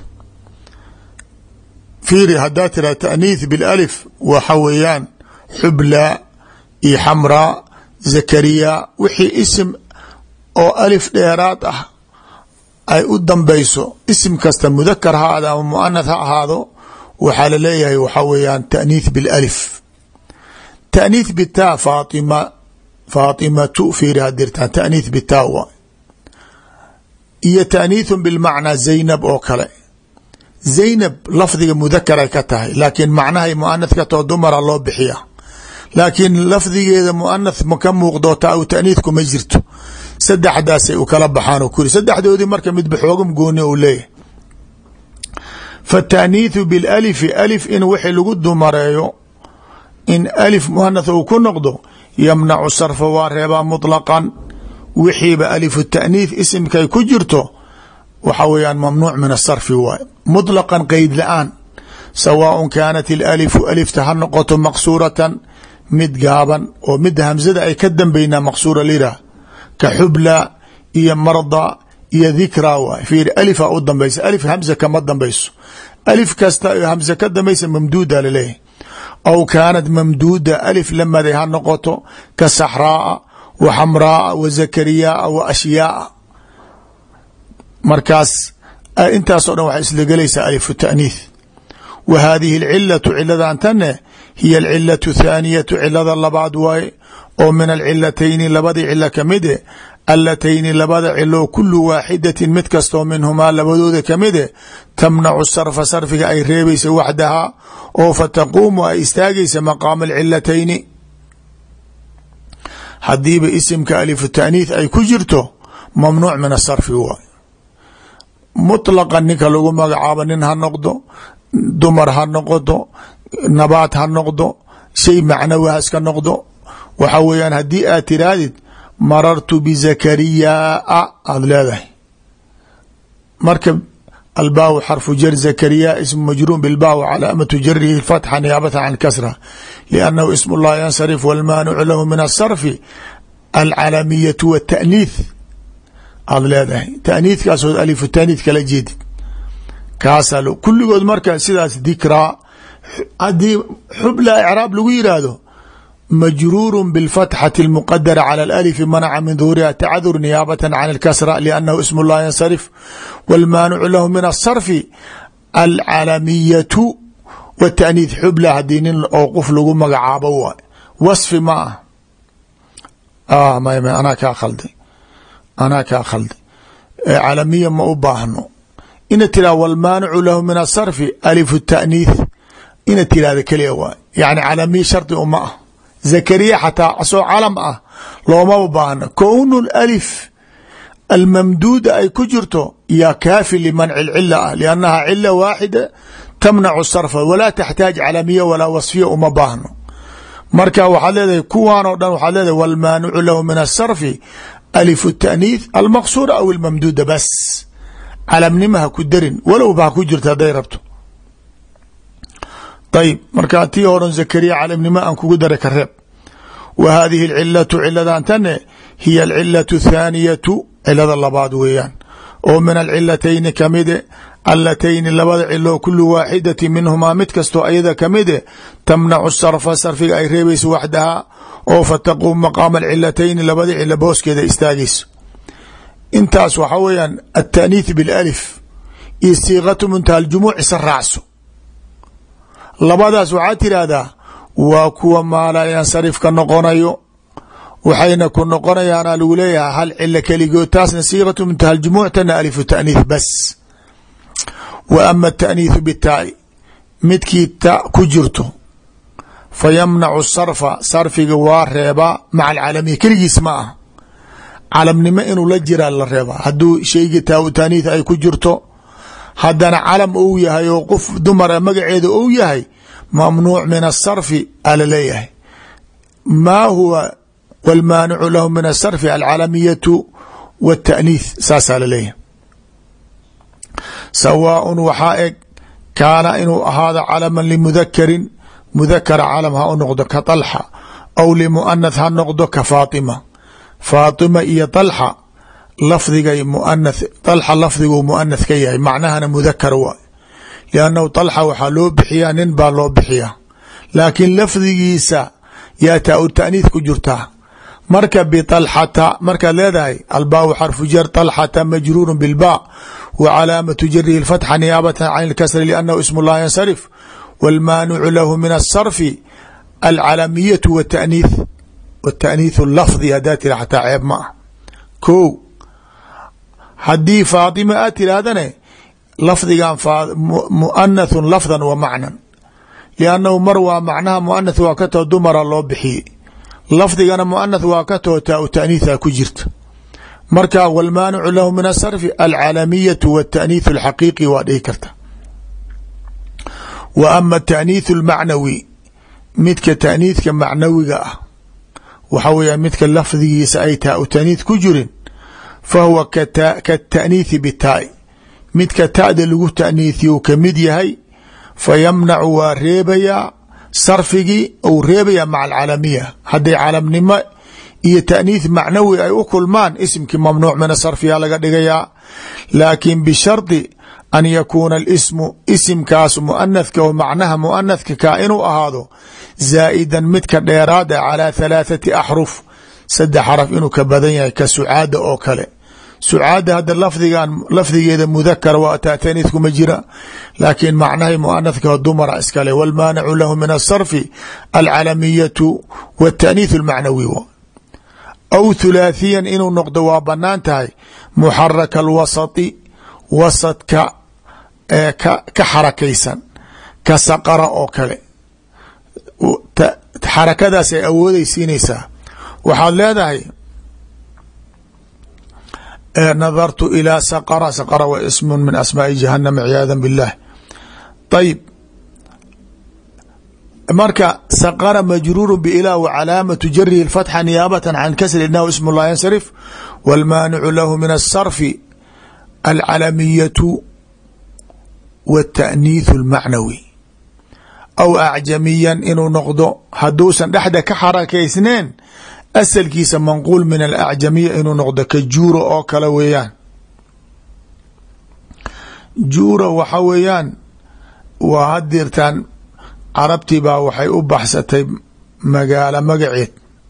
fiiri haddaa tiraha taaniith bilalif waxa weeyaan xubla iyo xamraa zakariya wixii isim oo alif dheeraad ah ay u dambayso isim kasta mudakar ha ahaado ama muanath ha ahaado waxaa laleeyahay waxaa weeyaan taaniith bilalif taaniith bitaa faatima faatimatu fiiri hadirtaan taaniith bitaa waa iyo taaniithun bilmacnaa zaynab oo kale zaynab lafdiga mudakaray ka tahay laakiin macnahay muanath ka too dumara loo bixiya laakiin lafdigeeda muanath ma ka muuqdo taa u taaniithku ma jirto saddexdaasay u kala baxaan oo kuri saddexdoodii marka midba xoogam gooni u leeyahay fataaniithu bilalifi alif in wixii lagu dumareeyo in alif muanath uu ku noqdo yamnacu sarfa waa reebaa muطlaqan wixiiba alifu taaniith isimkay ku jirto waxa weeyaan mamnuuc min asarfi waay muطlaqan qeyd la-aan sawaaء kaanat ilalifu alifta ha noqoto maqsuuratan mid gaaban oo mida hamsada ay ka dambeynaa maqsuura lirah ka xubla iyo marda iyo dikra waay fiir alifa u dambaysa alif hamsa kama dambayso alif kasta hamsa ka dambaysa mamduuda laleeyahy aw kaanat mamduuda alif lamaday ha noqoto ka saxraaa wa xamraaa wa zakariyaaa wa ashyaaa markaas intaasoo dhan waxay isla gelaysaa alifu taaniith wa haadihi alcilatu ciladan tane hiya alcilatu thaaniyatu cilada labaad waaye oo min alcilatayni labadii cilo kamide alatayni labada cilo kulu waaxidatin mid kastoo minhumaa labadooda kamide tamnacu sarfa sarfiga ay reebaysa waxdahaa oo fataquumu ay istaagaysa maqaama alcilatayni hadiiba isimka alifu taaniith ay ku jirto mamnuuc min asarfi waay muطlaqan ninka lagu magacaabo nin ha noqdo dumar ha noqoto nabaat ha noqdo shay macnawi ha iska noqdo waxa weeyaan haddii aad tirahdid marartu bizakariyaa aada leedahay marka albaaw xarfu jar zakariya ismu majruum bilbaaw calaamatu jarihi fatxa niyaabata can kasra liannahu ismu llah yansarif walmaanicu lahu min asarfi alcalamiyatu wataaniith aada leedahay taaniithkaasood alifu taaniith kala jeedid kaasaa kulligood marka sidaas dikraa haddii xubla icraab lagu yidhaahdo majruur bاlfatxaةi اlmuqadara calى اlalif manaca min duhuriha tacadur niyaabata can اlkasra liannahu ism llah yansarif wاlmaanicu lahu min asarfi alcalamiyatu wataaniith xubla haddii nin oo qof lagu magacaabo waay wasfi ma ah m anaa kaa khalday anaa kaa khalday calamiya ma u baahno ina tiraha wاlmaanicu lahu min asarfi alifu taaniith ina tirahda keliya waay yani calamiya shardi uma ah zakariya xataa asoo calam ah loomaba baahno kownu alif almamduuda ay ku jirto yaa kaafi limanci lcila ah liannaha cila waaxida tamnacu sarfa walaa taxtaaj calamiya walaa wasfiya uma baahno. marka waxaad leedahay kuwaan oo dhan waxaad leedahay walmaanicu lahu min asarfi alifu taaniith almaqsuura aw almamduuda bas, calamnima ha ku darin walowba ha ku jirta hadday rabto. ayb markaa tii horan zakariya calamnimo aan kugu daray ka reeb. wa haadihi alcilatu ciladan tane hiya alcilatu thaaniyatu cilada labaad weeyaan oo min alcilatayni kamide allatayni labada cilo kulu waaxidati minhumaa mid kastoo ayada kamide tamnacu sarfa sarfiga ay reebayso waxdaha oo fataquum maqaama alcilatayni labada cilo booskeeda istaagayso. intaas waxaa weeyaan ataaniith bilalif iyo siiqatu muntaha aljumuuc isa raacso. labadaas waxaad tirahdaa waa kuwa maalayansarif ka noqonayo, waxayna ku noqonayaana lagu leeyahay hal cilo keligood, taasna siiqatu muntaha aljumuuc tana alifu taaniith bas. wa ama ataaniithu bitaai midkii ta ku jirto fa yamnacu sarfa sarfiga waa reebaa maca alcalamiya keligiis ma ah, calamnimo inuu la jiraa la reebaa. hadduu shayga taa taaniith ay ku jirto haddana calam ou yahay oo qof dumara magaceeda ou yahay mamnuuc min asarfi ala leeyahay. maa huwa walmaanicu lahu min asarfi alcalamiyatu wاtaaniith saasaa laleeyahay. sawaaء waxaa eg kaana inuu ahaado calaman limudakarin mudakara calam ha u noqdo ka طalxa aw limuanath ha noqdo ka faatima. faatima iyo طalxa lafdigay muanath طalxa lafdiguu muanath ka yahay macnahana mudakar waay, liannahu طalxa waxaa loo bixiyaa nin baa loo bixiyaa, laakiin lafdigiisa yaa taa u taaniith ku jirtaa. marka biطalxata markaad leedahay albaa xarfu jar طalxata majruuru bilba wa calaamatu jarihi اfatxa niyaabata can اlkasri liannahu ism laa yansarif wاlmaanicu lahu min asarfi alcalamiyatu wtaaniith wtaaniithu lafdi hadaa tira xataa ceeb ma ah. ko haddii faatima aad tirahdane lafdigan muanath lafdan wa macnan, liannahu mar waa macnaha muanath waa ka too dumara loo bixiyey, lafdigana muanath waa ka too taa u taaniitha ku jirta. marka wاlmaanicu lahu min asarfi alcalamiyatu wاtaaniithu alxaqiiqi waa dhihi karta. wa ama taaniithu اlmacnawi midka taaniithka macnawiga ah waxa weeya midka lafdigiisa ay taa u taaniith ku jirin fahuwa kataaniithi bitaai midka ta'da lagu taaniithiyo kamid yahay fayamnacu waa reebayaa sarfigii ou reebayaa maca alcalamiya. hadday calamnimo iyo taaniith macnawi ay u kulmaan isimkii mamnuuc mina sarfiyaa laga dhigayaa, laakin bishardi an yakuuna alismu isimkaas muanathka oo macnaha muanathka kaa inuu ahaado zaa'idan midka dheeraada calaa halaathati axruf saddex xaraf inuu ka badan yahay ka sucaada oo kale. sucaada hadda lafdigan lafdigeeda mudakara waa taa taaniith kuma jira, laakiin macnahay muanathka dumara iskale. wاlmaanicu lahu min asarfi alcalamiyatu wاtaaniith اlmacnawi. aw thulaathiyan inuu noqdo waa banaan tahay muxaraka alwasati wasadka ee ka xarakaysan ka saqara oo kale. xarakadaas ay awoodaysiinaysaa. waxaad leedahay nadartu ilaa saqara, saqara wa ismu min asmaaءi jahanam ciyaada biاllah. ayib marka saqara majruuru bilah wa calaamatu jarihi اfatxa niyaabata can kasri inahu ism laa yansarif wاlmaanicu lahu min asarfi alcalamiyatu wاtaaniithu اlmacnawi. aw acjamiyan inuu noqdo hadduusan dhexda ka xarakaysneen asalkiisa manquul min alacjamiya inuu noqdo ka juura oo kale weeyaan. juura waxa weeyaan waa hadirtaan carabtii baa waxay u baxsatay magaalo magaceed,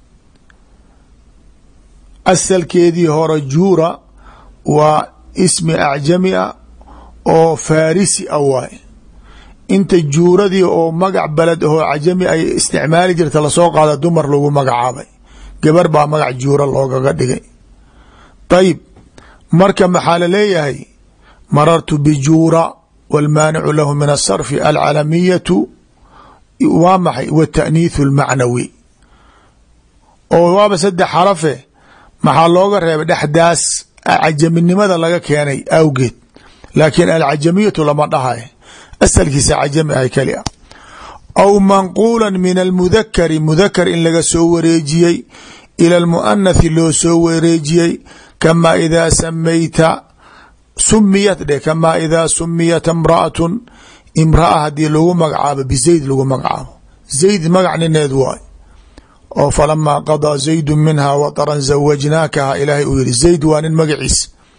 asalkeedii hore juura waa ismi acjami a oo farisi a waay. inta juuradii oo magac beled ahoo cajami ay isticmaali jirta lasoo qaada dumar lagu magacaabay, gabar baa magac juura loogaga dhigay. ayib marka maxaa laleeyahay marartu bijuura wاlmaanicu lahu min asarfi alcalamiyatu waa maxay wataaniithu اlmacnawi oo waaba saddex xarafe maxaa looga reebay dhexdaas cajaminimada laga keenay awgeed, laakiin alcajamiyatu lama dhahay. asalkiisa cajami ay kali ah. aw manquula min almudakari mudakar in laga soo wareejiyey ila almuanathi loo soo wareejiyey kamaa idaa samayta sumiyat dhe kamaa idaa sumiyat imra'atun imra'a haddii lagu magacaabo bizayd lagu magacaabo zayd magac nineed waay oo falamaa qadaa zaydu minha wataran zawajnaakaha ilaahay uu yihi zayd waa nin magaciis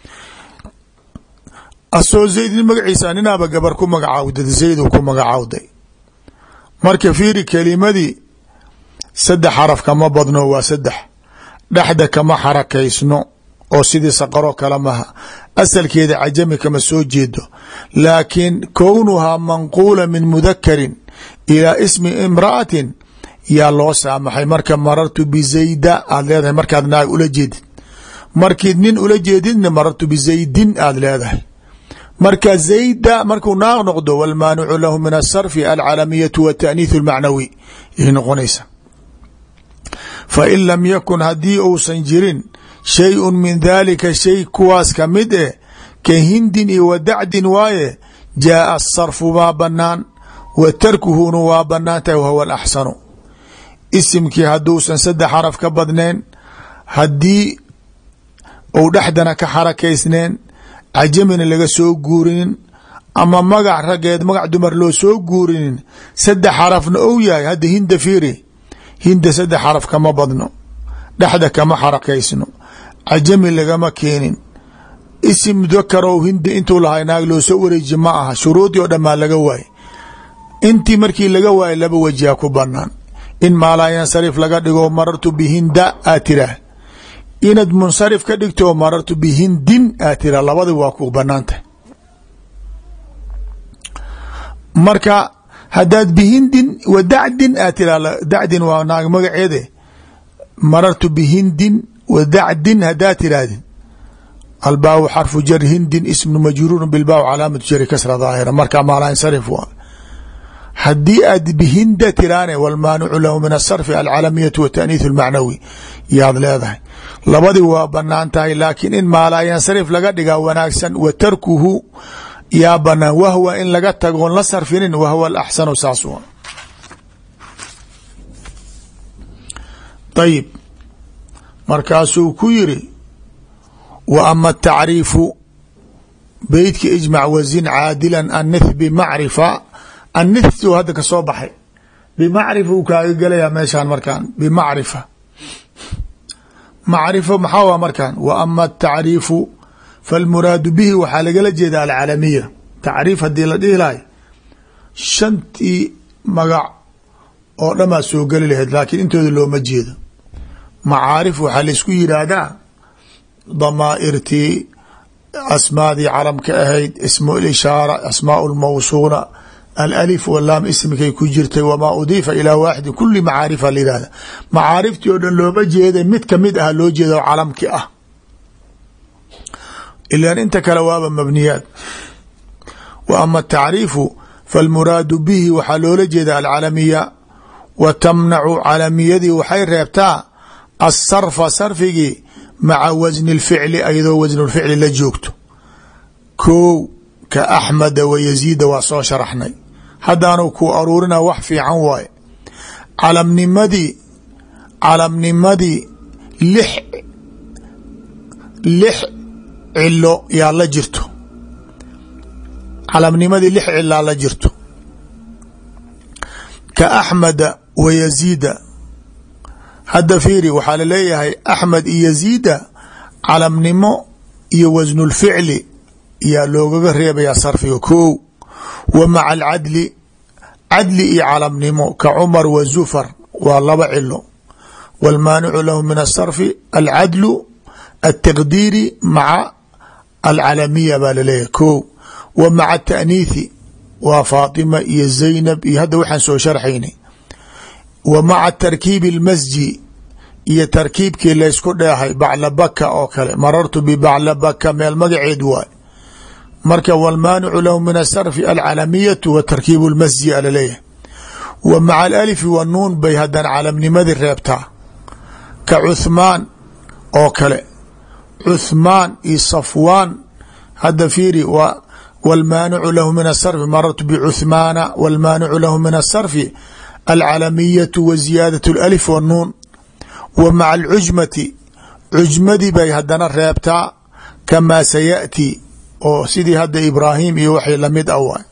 asoo zayd nin magaciisa ninaaba gabar ku magacaawdad zayd ku magacaawday marka fiiri kelimadii saddex xaraf kama badno waa saddex dhexda kama xarakaysno oo sidii saqaro kale maha asalkeeda cajami kama soo jeedo laakiin kownuhaa manquula min mudakarin ilaa ismi imra'atin yaa loo saamaxay marka marartu bizayda aad leedahay markaad naag ula jeedid markiid nin ula jeedidna marartu bizaydin aad leedahay marka zayda markuu naaq noqdo wاlmaanicu lahu min الsarfi alcalamiyatu wالtaأniiث اlmacnawi yay noqonaysa fain lam yakun haddii uusan jirin shayءu min dalika shay kuwaas kamid eh ka hindin iyo wadacdin waaye jaaءa الsarfu maa banaan wa tarkuhuna waa banaan tahay whuwa اlaxsanu isimkii hadduusan saddex xaraf ka badnayn haddii uu dhexdana ka xarakaysneen cajamina laga soo guurinin ama magac rageed magac dumar loo soo guurinin saddex xarafna ou yahay hadda hinda fiiri hinda saddex xaraf kama badno dhexda kama xarakaysno cajami lagama keenin isim mudakarow hindi intuu lahay naag loo soo wareeji ma aha shuruudii oo dhammaa laga waaye intii markii laga waaye laba wajiha ku banaan in maalaa yansarif laga dhigo marartu bihinda aa tiraah inaad munsarif ka dhigto marartu bihindin aa tira labadi waa ku banaantah marka haddaad bihindin wa dacdin aa tira dacdin waa naag magaceede marartu bihindin wa dacdin haddaad tirahdin albaaw xarfu jar hindin ismu majruur bilbaaw calaamatu jari kasra daahira marka maalaa yansarif waa haddii aad bihinda tiraane wاlmaanicu lahu min الsarfi alcalamiyatu wالtaأniiث اlmacnawi yaad leedahay labadii waa banaan tahay laakiin in maalaa yansarif laga dhigaa wanaagsan wa tarkuhu yaa banaan wahwa in laga tagoon la sarfinin wahwa alaxsanu saas wa ayib markaasuu ku yiri wa ama atacriifu beytka ijmac wazin caadila anith bmacrifa anithtu hadda ka soo baxay bimacrifa uu kaaga gelayaa meeshaan markaan bimacrifa macrifo maxaa waa markaan wa ama atacriifu falmuraadu bihi waxaa lagala jeeda alcalamiya tacriif haddii la dhihi lahay shantii magac oo dhamaa soo geli lahayd laakiin intooda looma jeedo macaarif waxaa laisku yidhaahdaa damaa'irtii asmaadii calamka ahayd ismu lishaara asmaau lmawsuula alأlif walaam ismikay ku jirtay wamaa udiifa ilaa waaxidi kuli macaarifa la yihahda macaariftii oo dhan looma jeeda mid kamid ah loo jeeda oo calamki ah ilan inta kale waaba mabniyaad wa ama atacriifu falmuraadu bihi waxaa loola jeeda alcalamiya wa tamnacu calamiyadii waxay reebtaa asarfa sarfigii maca wasni اlficli ayadoo wasnu lficli la joogto ko ka axmeda wa yaziida waa soo sharaxnay haddaanu ku aruurina wax fiican waaye calamnimadii calamnimadii lix lix cilo yaa la jirto calamnimadii lix cilaa la jirto ka axmeda wa yaziida hadda fiiri waxaa laleeyahay axmed iyo yaziida calamnimo iyo wasnulficli yaa loogaga reebayaa sarfiga ko wa maca alcadli cadli iyo calamnimo ka cumar wa zufar waa laba cilo wاlmaanicu lahu min الsarfi alcadlu التaqdiiri maca alcalamiya baa laleeyahay ko wa maca الtaأniiثi waa faaطima iyo zaynab iyo hadda waxaan soo sharxaynay wa maca tarkiibi اlmasji iyo tarkiibkii laysku dheehay baclabaka oo kale marartu bibaclabaka meel magaceed waay marka wاlmaanicu lahu min الsarfi alcalamiyatu wa tarkiibu اlmasji alaleeyahay wa maca alalifi wanuun bay haddana calamnimadii reebtaa ka cuthmaan oo kale cuthmaan iyo safwaan hadda fiiri waa wاlmaanicu lahu min الsrfi marartu bcuثmaana wاlmaanicu lahu min الsrfi alcalamiyatu wa ziyaadaة اlأlif wالnuun wa maca alcujmati cujmadii bay haddana reebtaa kamaa sayaأti oo sidii hadda ibraahim iyo waxay lamid a waay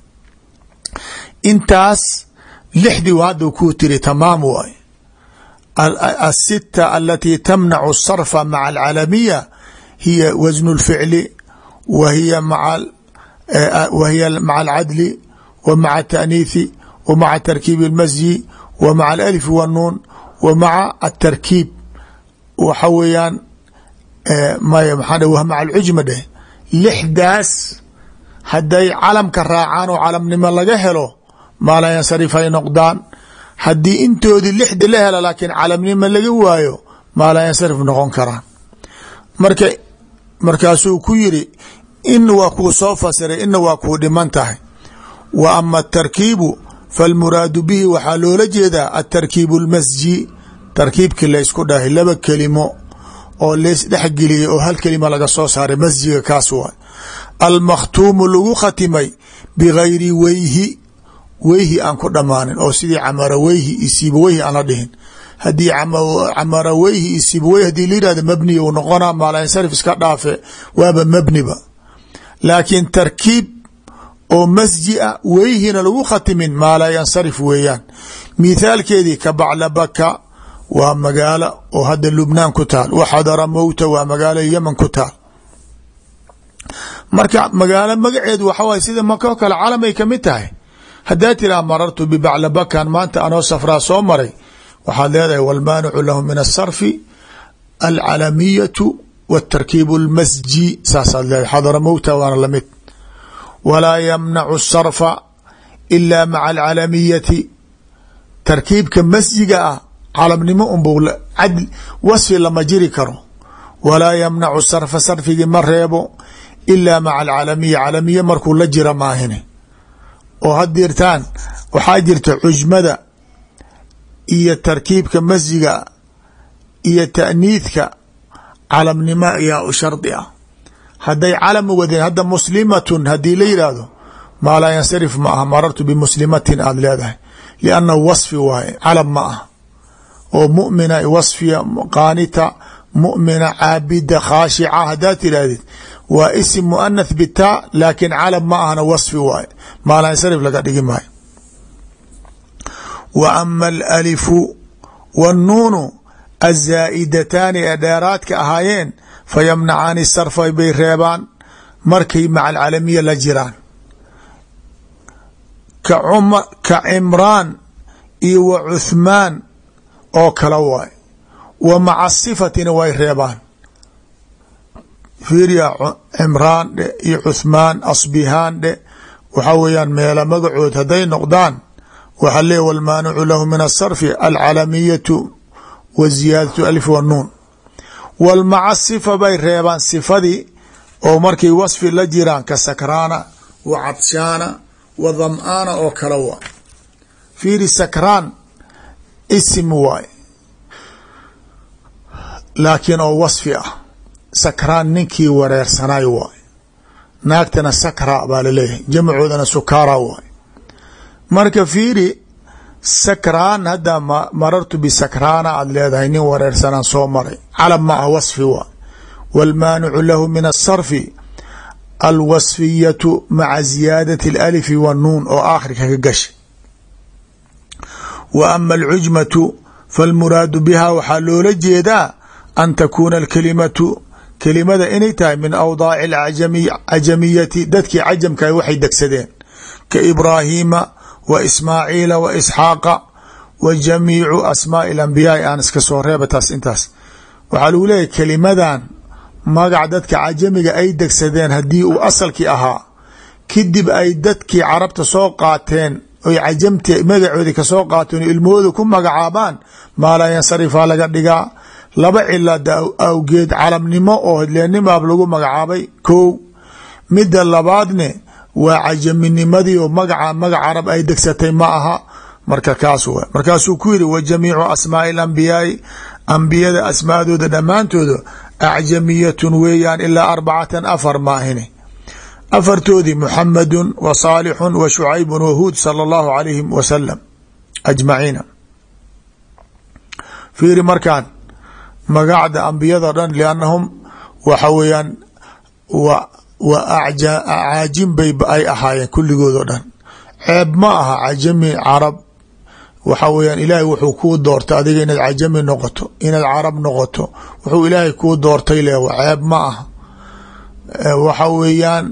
intaas lixdii hadda kuu tiri tamaam waay الستة التي تمنع الصرف مع العلمية هي وزن الفعل وهي مع وهي مع العدل ومع التأنيث ومع تركيب المزي ومع الألف والنون ومع التركيب وحويان ما مع العجمة ده لحداس هدي علم كراعان وعلم نما لغا هلو ما لا ينصرف أي نقدان haddii intoodii lixda la hela laakiin calamnima laga waayo maa laa yansarif noqon karaan marka markaasuu ku yiri in waa kuu soo fasiray ina waa kuu dhiman tahay wa ama atarkiibu falmuraadu bihi waxaa loola jeedaa atarkiibu lmasji tarkiibkii laysku dhahay laba kelimo oo leys dhexgeliyay oo hal kelima laga soo saaray masjiga kaas waay almakhtuumu lagu khatimay bigayri weyhi weyhi aan ku dhammaanin oo sidii camaraweyhi iyo siibaweyhi aan la dhihin haddii camaraweyhi iyo siibaweyhi hadii la yihahdo mabni u noqona maalansarif iska dhaafe waaba mabniba laakiin tarkiib oo masji a weyhina lagu khatimin maa laa yansarif weeyaan mithaalkeedii ka baclabaka waa magaalo oo hadda lubnaan ku taal waxadara mowta waa magaalo yeman ku taal marka magaalo magaceedu waxa waay sida maka o kale calamay kamid tahay haddaa tiraa marartu bibaclabakan maanta anoo safraa soo maray waxaad leedahay wاlmaanicu lahu min الsarfi alcalamiyatu wاtarkiib اlmasji saasaad leedahay xadara mowta waana lamid walaa yamnacu الsarfa ila maca alcalamiyati tarkiibka masjiga ah calamnimo unbu cadl wasfi lama jiri karo walaa yamnacu sarfa sarfigii ma reebo ilaa maca alcalamiya calamiye markuu la jira maahine oo hadirtaan waxaa jirta cujmada iyo tarkiibka masjiga iyo ta'niidka calamnimo ayaa u shardi ah hadday calam wadeen hadda muslimatun haddii la yidhaahdo maa laa yansarif ma aha marartu bimuslimatin aad leedahay liannahu wasfi waaye calam ma ah oo mu'mina wasfiya qaanita mu'mina caabida khaashica haddaad tidhaahdid waa isim muanath bitaa laakiin calam ma ahna wasfi waaye maa laa yansarif laga dhigi maayo wa ama alalifu waannuunu azaa'idataani ee dheeraadka ahaayeen fayamnacaani sarfa bay reebaan markay maca alcalamiya la jiraan ka cimraan iyo wa cuthmaan oo kala waay wa maca sifatina way reebaan fiiriya cimraan dhe iyo cuthmaan asbihaan dhe waxaa weeyaan meela magacood hadday noqdaan waxaa leey wاlmaanicu lahu min الsarfi alcalamiyatu wa ziyaadatu alif wanuun wal maca sifa bay reebaan sifadii oo markay wasfi la jiraan ka sakraana wa cadshaana wa dam'aana oo kala waay fiiri sakraan isim waay laakiin oo wasfi ah sakraan ninkii wareersanay waay naagtana sakra baa laleeyahay jamcoodana sukaara waay marka fiiri sakraan hadda marartu bisakraana aad leedahay nin wareersanaan soo maray calam ma ah wasfi waay wاlmaanicu lahu min الsarfi alwasfiyatu maca ziyaadati اlalifi wanuun oo aakhirka ka gashay wa ama alcujmatu falmuraadu biha waxaa loola jeedaa an takuuna alkalimatu kelimada inay tahay min awdaaci acajamiyati dadkii cajamka waxay degsadeen ka ibraahiima wa ismaaciila wa isxaaqa wa jamiicu asmaaءi اlambiyaai aan iska soo reeba taas intaas waxaa lagu leeyahy kelimadan magac dadka cajamiga ay degsadeen haddii uu asalkii ahaa kadib ay dadkii carabta soo qaateen oy cajamti magacoodii kasoo qaateen ilmahooda ku magacaabaan maa laa yansarifaa laga dhigaa laba cilada awgeed calamnimo oo hedleenimaab lagu magacaabay kow midda labaadne waa cajaminimadii oo magaca magac carab ay degsatay ma aha marka kaas w markaasuu ku yidhi wa jamiicu asmaaءi اlambiyaai ambiyada asmaadooda dhammaantooda acjamiyatun weeyaan ilaa arbacatan afar maahine afartoodii muxamadu wa saalixu wa shucaybu wa huud sala allahu alayhim wasalam ajmaciina. fiiri markaan magacda ambiyada dhan liannahum waxa weeyaan wa wa acaajim bay ay ahaayeen kulligood oo dhan. ceeb ma aha cajami carab, waxa weeyaan ilaahay wuxuu kuu doortay adiga inaad cajami noqoto, inaad carab noqoto, wuxuu ilaahay kuu doortay le ceeb ma aha. waxa weeyaan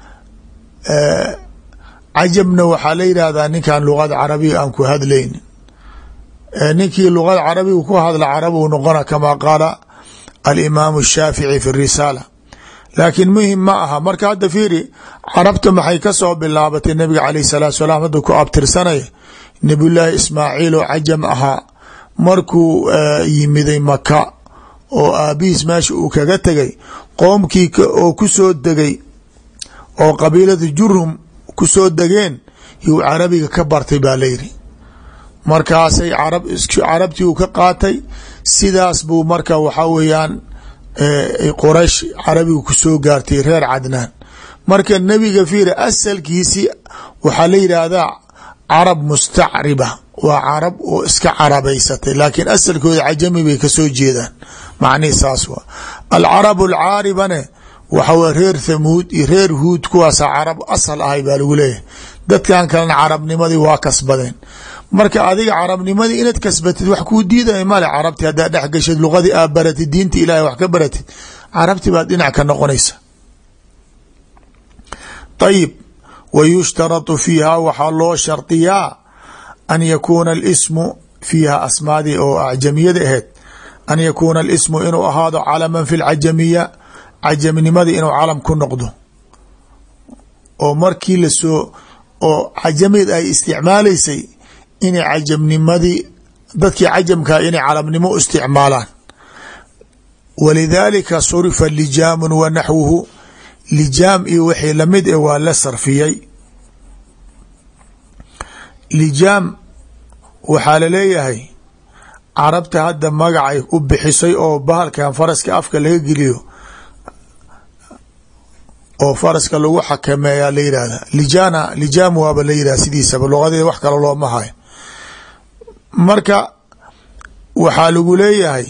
cajabna waxaa la yidhaahdaa ninkan luqada carabiga aan ku hadlaynin. ninkii luqada carabiga ku hadla carab uu noqona kama qaala alimaamu الshaafiعي fi الrisaala. laakiin muhim ma aha. marka hadda fiiri carabta maxay ka soo bilaabatay nabiga alayh الsalatu salaam hadduu ku abtirsanaya nabiy llaahi ismaaciil oo cajam ahaa markuu yimiday maka oo aabihiis meesha uu kaga tegay qoomkii oo ku soo degay oo qabiilada jurhum ku soo degeen yuu carabiga ka bartay baa layidhi. markaasay carab carabtii uu ka qaatay, sidaas buu marka waxaa weeyaan qoraysh carabiga ku soo gaartay reer cadnaan. marka nebiga fiiri asalkiisii waxaa la yidhaahdaa carab mustacriba, waa carab oo iska carabaysatay, laakiin asalkooda cajami bay kasoo jeedaan. macnihi saas waa. alcarab alcaaribane waxa w reer thamuud iyo reer huud kuwaasa carab asal ahay baa lagu leeyahay. dadkan kalena carabnimadii waa kasbadeen. marka adiga carabnimadii inaad kasbatid wax kuu diidaya male. carabti haddaa dhex gashid luqadii aa baratid diinta ilahay wax ka baratid carabti baad dhinac ka noqonaysa. ayib wa yushtaratu fiiha waxaa loo shardiyaa an yakuuna alismu fiiha asmaadii oo acjamiyada ahayd an yakuuna alismu inuu ahaado calaman fi lcajamiya, cajamnimadii inuu calam ku noqdo oo markii lasoo oo cajamid ay isticmaalaysay inay cajamnimadii dadkii cajamkaa inay calamnimo u isticmaalaan. walidaalika surifa lijaamun wa naxwuhu, lijaam iyo wixii lamid e waa la sarfiyey. lijaam waxaa laleeyahay carabta hadda magacay u bixisay oo bahalkan faraska afka laga geliyo oo faraska lagu xakameeyaa la yidhahda lijana lijaam waaba la yidhahda sidiisaba luqadeeda wax kale looma hayo. marka waxaa lagu leeyahay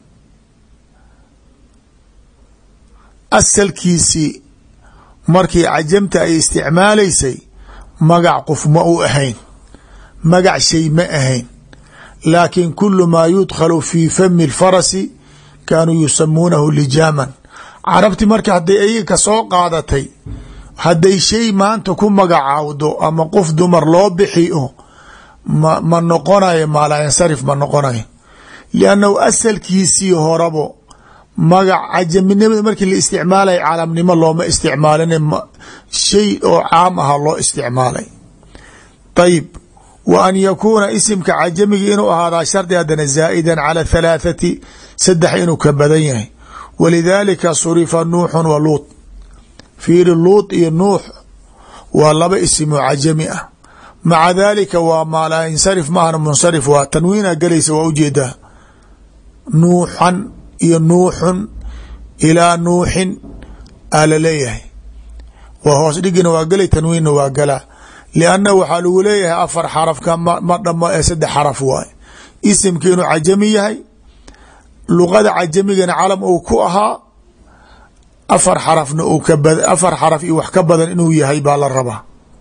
asalkiisii markii cajamta ay isticmaalaysay magac qof ma u ahayn, magac shay ma ahayn. laakin kulu maa yudkhalu fi fami اlfarasi kaanuu yusamuunahu lijaaman. carabti marka hadday ayaga ka soo qaadatay, hadday shay maanta ku magacaawdo ama qof dumar loo bixiyo ma ma noqonayo maalaayansarif ma noqonayo. liannahu asalkiisii horabo magac cajaminimada markii la isticmaalay calamnimo looma isticmaalin, shay oo caam aha loo isticmaalay. ayib wa an yakuuna isimka cajamiga inuu ahaadaa shardi haddana zaa'idan cala halaathati saddex inuu ka badan yahay. walidaalika surifa nuuxun wa luut. fiiri luut iyo nuux waa laba isimoo cajami ah. maca daalika waa maalaa insarif maahan munsarif, waa tanwiina galaysa waa ujeedaa. nuuxan iyo nuuxun ilaa nuuxin aa laleeyahay, waa hoos dhigina waa galay, tanwiinna waa galaa. lianna waxaa lagu leeyahay afar xarafka ma dhamo ee saddex xaraf waaye. isimka inuu cajami yahay, luqada cajamigana calam uu ku ahaa, afar xarafna uu ka bad afar xaraf iyo wax ka badan inuu yahay baa la rabaa.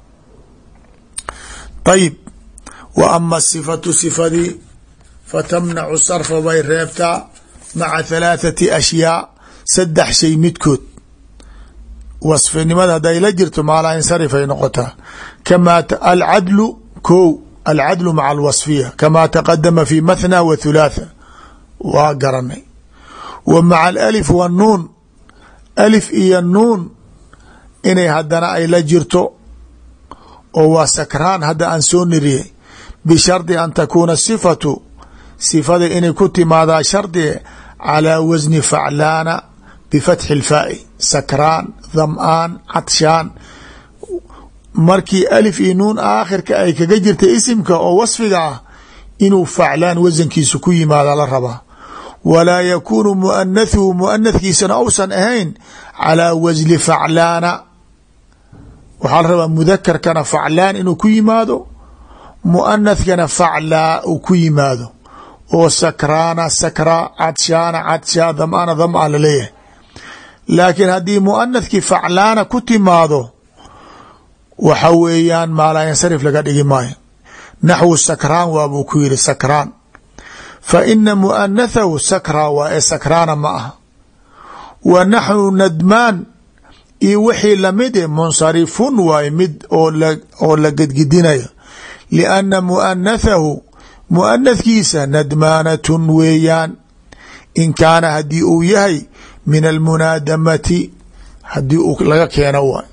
ayib wa ama sifatu sifadii fatamnacu sarfa way reebtaa maca halaathati ashyaa saddex shay midkood. wasfinimada hadday la jirto maalaa insarif ay noqotaa. kamaa alcadlu ko alcadlu maca alwasfiya kamaa taqadama fi mathna wa thulaatha waa garanay. wa maca alif wanuun, alif iyo nuun inay haddana ay la jirto oo waa sakraan hadda aan soo niriyey. bishardi an takuuna sifatu sifada inay ku timaadaa shardi calaa wasni faclaana bifatxi اlfaa'i. sakraan, dham'aan, cadshaan, markii alif iyo nuun aakhirka ay kaga jirta isimka oo wasfiga ah inuu faclaan wasankiisu ku yimaada la rabaa. walaa yakuunu muanathuhu muanathkiisana ausan ahayn calaa wasli faclaana waxaa la rabaa mudakarkana faclaan inuu ku yimaado, muanathkana faclaa uu ku yimaado, oo sakraana sakraa, cadshaana cadshaa, dham'aana dham'a laleeyahay. laakiin haddii muanathkii faclaana ku timaado waxa weeyaan maalayansarif laga dhigi maayo. naxwu sakraan waa buu ku yidhi sakraan, fa ina muanathahu sakraa waa ee sakraana ma aha. wa naxwu nadmaan iyo wixii lamid e munsarifun waaye mid oo la gedgedinayo, lianna muanathahu muanathkiisa nadmaanatun weeyaan, in kaana haddii uu yahay min almunaadamati haddii uu laga keeno waay.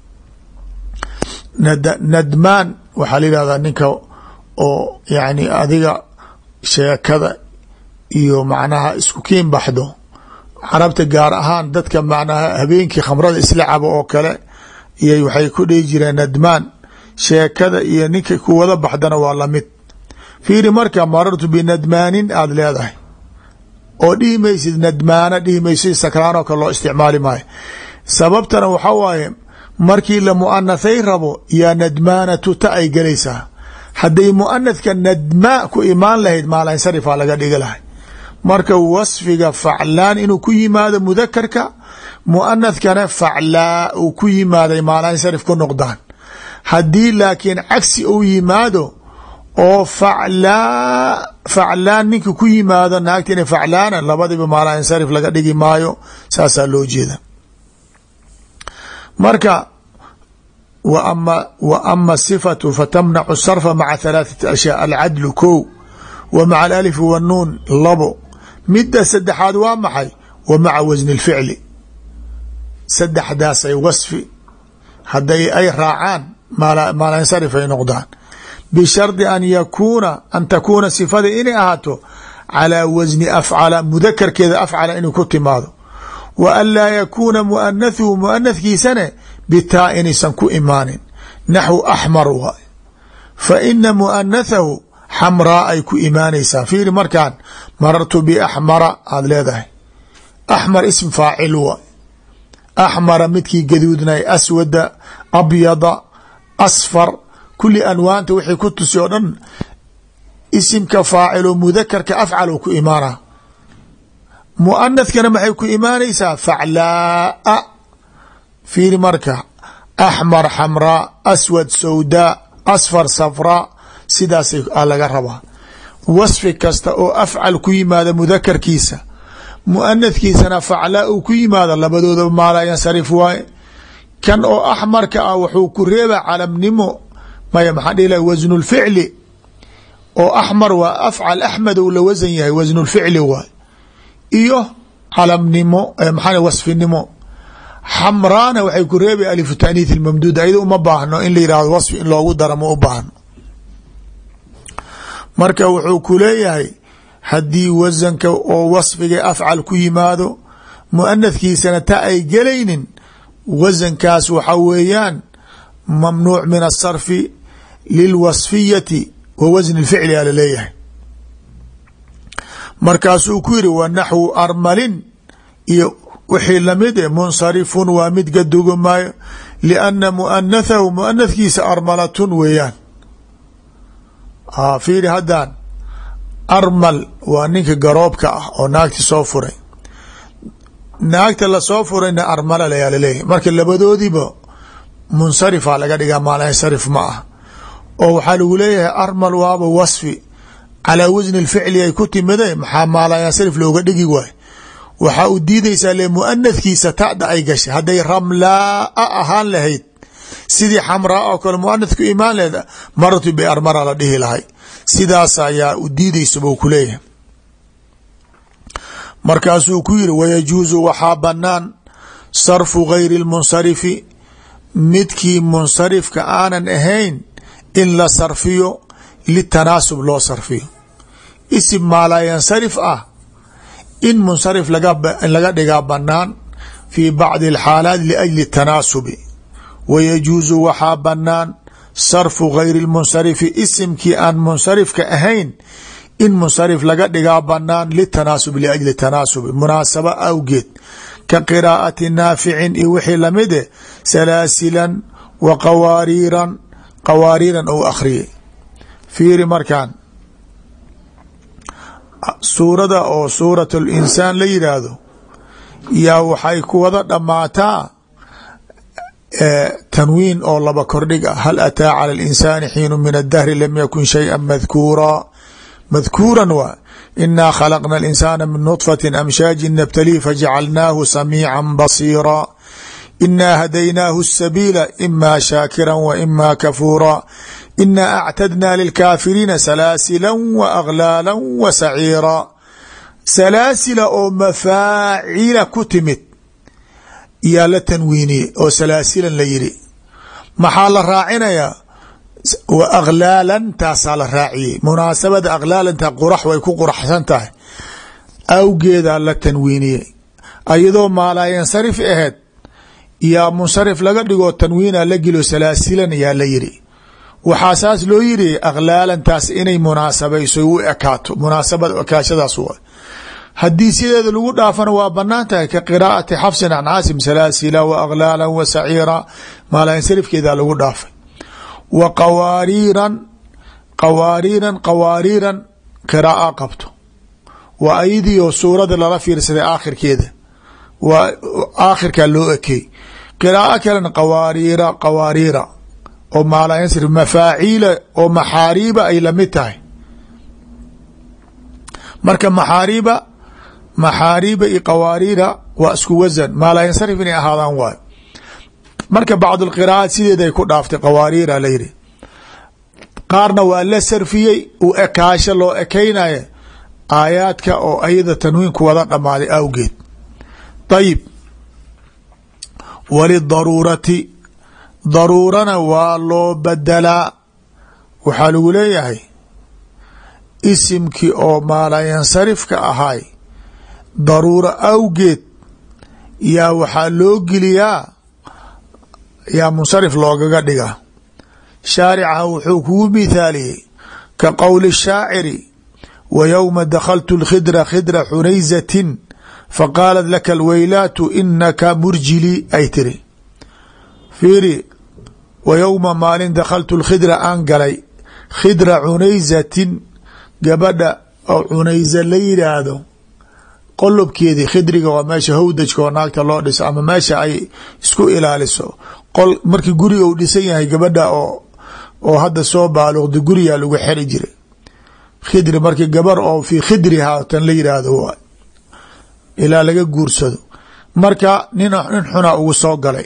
nadmaan waxaa la yihahdaa ninka oo yani adiga sheekada iyo macnaha isku kiin baxdo. carabta gaar ahaan dadka macnaha habeenkii khamrada isla cabo oo kale iyo waxay ku dhihi jireen nadmaan. sheekada iyo ninka ku wada baxdana waa lamid. fiiri marka marartu binadmaanin aada leedahay oo dhihi maysid nadmaana, dhihi maysid sakraan oo kale loo isticmaali maayo. sababtana waxa waaye markii la muanathay rabo yaa nadmaanatu ta ay gelaysaa. hadday muanathka nadmaa ku imaan lahayd maalansarifaa laga dhigi lahay. marka wasfiga faclaan inuu ku yimaado mudakarka, muanathkana faclaa uu ku yimaaday maalansarif ku noqdaan. haddii laakiin cagsi uu yimaado oo faclaa faclaan ninka ku yimaado naagtina faclaana, labadiba maalansarif laga dhigi maayo. saasaa loo jeeda. marka wa ama sifatu fatamnacu sarfa maca halaathati ashyaa, alcadlu kow, wa maca alif wanuun labo, midda saddexaad waa maxay? wa maca wasni اlficli. saddexdaasay wasfi hadday ay raacaan maalansarif ay noqdaan, bishardi an yakuuna an takuuna sifada inay ahaato calaa wasni afcala, mudakarkeeda afcala inuu ku timaado. wa an laa yakuuna muanathuhu muanathkiisane bitaa inaysan ku imaanin. naxwu axmar waay, fa ina muanathahu xamraa ay ku imaanaysaa. fiiri markaan marartu biaxmara aada leedahay, axmar ism faacil waay. axmara midkii gaduudnay, aswada, abyada, asfar, kuli anwaanta wixii ku tusi oo dhan isimka faacilo mudakarka afcal ku imaana. muanathkana maxay ku imaanaysaa? faclaa. fiiri marka axmar xamraa, aswad sawdaa, asfar safraa, sidaas laga rabaa. wasfi kasta oo afcal ku yimaada mudakarkiisa, muanathkiisana faclaa uu ku yimaado, labadooda maalayansarif waaye. kan oo axmarka ah wuxuu ku reebaa calamnimo, maya maxaa dhihi laha wasnu lficli, oo axmar waa afcal axmed ou la wasan yahay, wasnu lficli waay, iyo calamnimo maxaa wasfinimo. xamraana waxay ku reebay alifu taaniith ilmamduud, ayada uma baahno in la yihahdo wasfi in loogu daro ma u baahno. marka wuxuu ku leeyahay haddii wasanka oo wasfiga afcal ku yimaado muanathkiisana ta ay gelaynin, wasankaas waxa weeyaan mamnuuc min asarfi lilwasfiyati wa wasni اlficli a laleeyahay. markaasuu ku yidhi wa naxwu armalin iyo wixii lamid e munsarifun waa mid gadugo maayo, lianna muanathahu muanathkiisa armalatun weeyaan. fiiri haddaan armal waa ninka garoobka ah oo naagti soo furay, naagta lasoo furayna armala layaa laleeyahay. marka labadoodiiba munsarifa laga dhigaa, maalansarif ma ah. oo waxaa lagu leeyahay armal waaba wasfi calaa wasni اlficli ay ku timide, maxaa maalayansarif looga dhigi waay? waxaa u diidaysaa le muanathkiisa ta'da ay gashay. hadday ramlaa ahaan lahayd sidii xamraa oo kale muanathku imaan lahayd, maratu biarmara la dhihi lahay. sidaas ayaa u diidaysa buu ku leeyahay. markaasuu ku yiri wayajuusu waxaa banaan sarfu gayri اlmunsarifi, midkii munsarifka aanan ahayn in la sarfiyo, litanaasub loo sarfiyo. isim maalayansarif ah in munsarif laga dhigaa banaan fi bacdi اlxaalaat liajli tanaasubi. wayajuusu waxaa banaan sarfu gayri اlmunsarifi, isimkii aan munsarifka ahayn in munsarif laga dhigaa banaan, litanaasub liajli tanaasubi, munaasaba awgeed. ka qiraa'ati naaficin iyo wixii lamide salaasilan wa qawaariiran qawaariiran ou akhriyey. fiiri markaan suurada oo suurat linsaan la yidhaahdo yaa waxay ku wada dhammaataa tanwiin oo laba kordhig ah. hal ataa cala linsaani xiinu min adahri lam yakun shayئa madkuura madkuuran waa inaa khalaqna alinsaana min nطfati amshaajin nabtalii fajacalnaahu samiica basiira inaa hadaynaahu الsabiila ima shaakira wa ima kafuura inaa actadna lilkaafiriina salaasila wa aglaala wa saciira. salaasila oo mafaacila ku timid yaa la tanwiiniyey oo salaasilan la yidhi. maxaa la raacinayaa wa aglaalan taasaa la raaciyey. munaasabada aglaalanta qurax way ku quraxsan tahay awgeedaa la tanwiiniyey. ayadoo maalaayansarif aheed yaa munsarif laga dhigoo tanwiina la gelo salaasilan yaa la yidhi. waxaa saas loo yidhi aglaalantaas inay munaasabayso u ekaato. munaasabada ekaashadaas wa haddii sideeda lagu dhaafana waa banaan tahay ka qiraa'ati xafsin can caasim salaasila wa aglaala wa saciira maalaayansarifkeedaa lagu dhaafay. wa qawaariiran qawaariiran qawaariiran qiraa'a qabto waa ayadiio suurada lala fiirsaday aakhirkeeda waa aakhirkaa loo ekey. qiraa'o kalena qawaariira qawaariira oo maalaayansarif mafaaciila oo maxaariiba ay lamid tahay. marka maxaariiba maxaariiba iyo qawaariira waa isku wasan maalaayansarif inay ahaadaan waayo. marka bacd lqiraa'aat sideeday ku dhaaftay qawaariira la yidhi. qaarna waa la sarfiyey u ekaasho loo ekaynaya aayaadka oo ayada tanwiinku wada dhammaaday awgeed. ayib walidaruurati daruurana waa loo badelaa. waxaa lagu leeyahay isimkii oo maalaayansarifka ahaay daruuro awgeed yaa waxaa loo geliyaa yaa munsarif loogaga dhigaa. shaarica wuxuu kugu mithaaliyey ka qowli shaaciri wa yowma dakhaltu lkhidra khidra xunayzatin faqaalat laka alweylaatu inaka murjilii ay tiri. fiiri wa yowma maalin dakhaltu lkhidra aan galay khidra cunayzatin gabadha oo cunayza la yidhaahdo qolobkeedii. khidriga waa meesha hawdajka oo naagta loo dhiso ama meesha ay isku ilaaliso. qol markii guriga uu dhisan yahay gabadha oo oo hadda soo baaluqda gurigaa lagu xeri jiray. khidri markii gabar oo fii khidrihaa tan la yidhaahdo waa ilaa laga guursado. marka nin nin xunaa ugu soo galay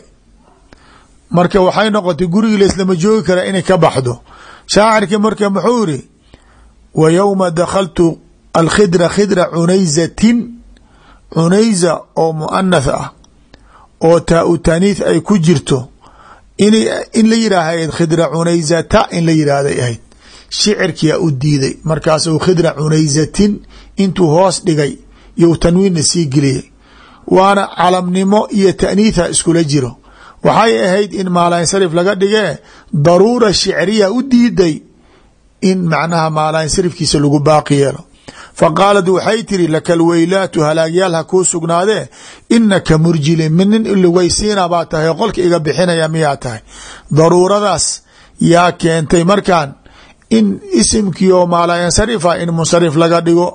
marka waxay noqotay gurigii laislama joogi karaa inay ka baxdo. shaacirkii marka muxuu yiri wa yowma dakhaltu alkhidra khidra cunayzatin cunayza oo muanath ah oo taa u taaniith ay ku jirto in in la yidhaahd khidra cunayzata in la yidhaahday ahayd. shicirkiyaa u diiday markaasuu khidra cunayzatin intuu hoos dhigay you tanwiinna sii geliyey. waana calamnimo iyo taaniitha iskula jiro. waxay ahayd in maalaayansarif laga dhigee daruura shicriya u diiday in macnaha maalaayansarifkiisa lagu baaqi yeelo. faqaalad waxay tiri laka alweylaatu halaagyaal ha kuu sugnaadee inaka murjilin min nin ilugaysiina baa tahay oo qolka iga bixinaya miyaa tahay. daruuradaas yaa keentay markaan in isimkii oo maalaayansarifa in munsarif laga dhigo.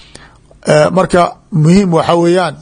marka muhiim waxa weeyaan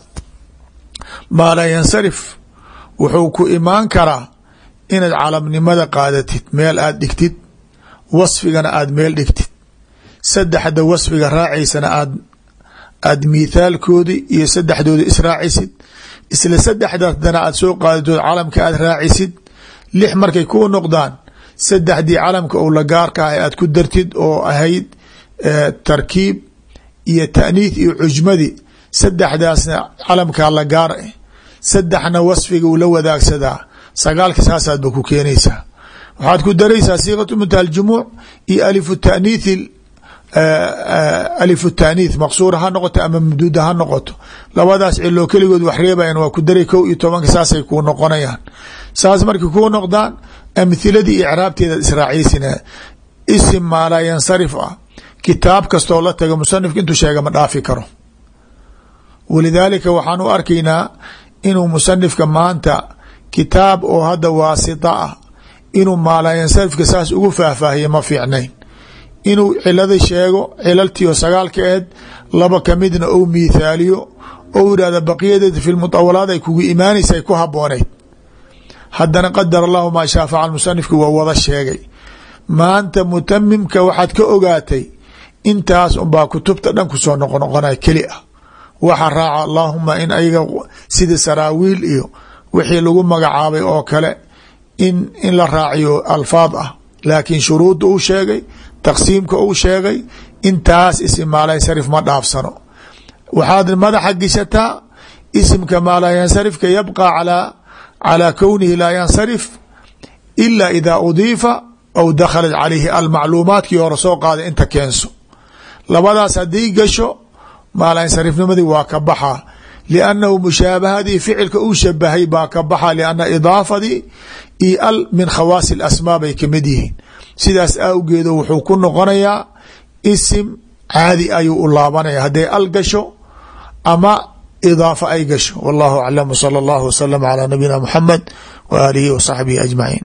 maalaayansarif wuxuu ku imaan karaa inaad calamnimada qaadatid meel aad dhigtid wasfigana aad meel dhigtid. saddexda wasfiga raacaysana aad aad mithaalkoodi iyo saddexdooda israacisid. isla saddexdaasdana aad soo qaadatood calamka aad raacisid. lix markay kuu noqdaan saddexdii calamka ou la gaarka ah aad ku dartid oo ahayd tarkiib iyo taaniith iyo cujmadii. saddexdaasna calamkaa la gaar ah saddexna wasfiga uu la wadaagsadaa. sagaalka saasaadba ku keenaysaa. waxaad ku daraysaa siiqatu muntaha aljumuuc iyo alifu taaniith alifu taaniith maqsuura ha noqoto ama mamduuda ha noqoto. labadaas ciloo keligood wax reebayan waa ku daray kow iyo tobanka saasay kuu noqonayaan. saas markay kuu noqdaan amhiladii icraabteeda israaciisina isim maalaayansarif ah kitaab kastoo la taga musanifka intuu sheega ma dhaafi karo. walidaalika waxaan u arkaynaa inuu musanifka maanta kitaab oo hadda waasita ah inuu maalayansarifka saas ugu faahfaahiya ma fiicnayn, inuu cilada sheego cilaltiio sagaalka eed laba kamidna ou miithaaliyo ou yidhahda baqiyadeeda fi lmutawalaad ay kugu imaanaysa ay ku habooneyd. haddana qadar allahu maa shaa facal musanifki waa wada sheegay. maanta mutamimka waxaad ka ogaatay intaas unbaa kutubta dhan kusoo noqonoqonay keli ah. waxa raaca allahuma in ayaga sida saraawiil iyo wixii lagu magacaabay oo kale in in la raaciyo alfaad ah, laakiin shuruudda uu sheegay, taqsiimka uu sheegay, intaas isim maalayansarif ma dhaafsano. waxaad madaxa gishataa isimka maalayansarifka yabqa calaa calaa kownihi laa yansarif ila ida udiifa aw dakhalat calayhi almacluumaadkii hore soo qaaday inta keenso. labadaas haddii gasho maalayansarifnimadii waa ka baxaa, liannahu mushaabahadii ficilka uu shabahay baa ka baxaa, lianna idaafadii io al min khawaasi alasmaa bay kamid yihiin. sidaas awgeedo wuxuu ku noqonayaa isim caadi ayuu u laabanaya hadday al gasho ama idaafa ay gasho. wallahu aclam, sala allahu wasalam calaa nabiyina muxamed wa aalihi wa saxbihi ajmaciin.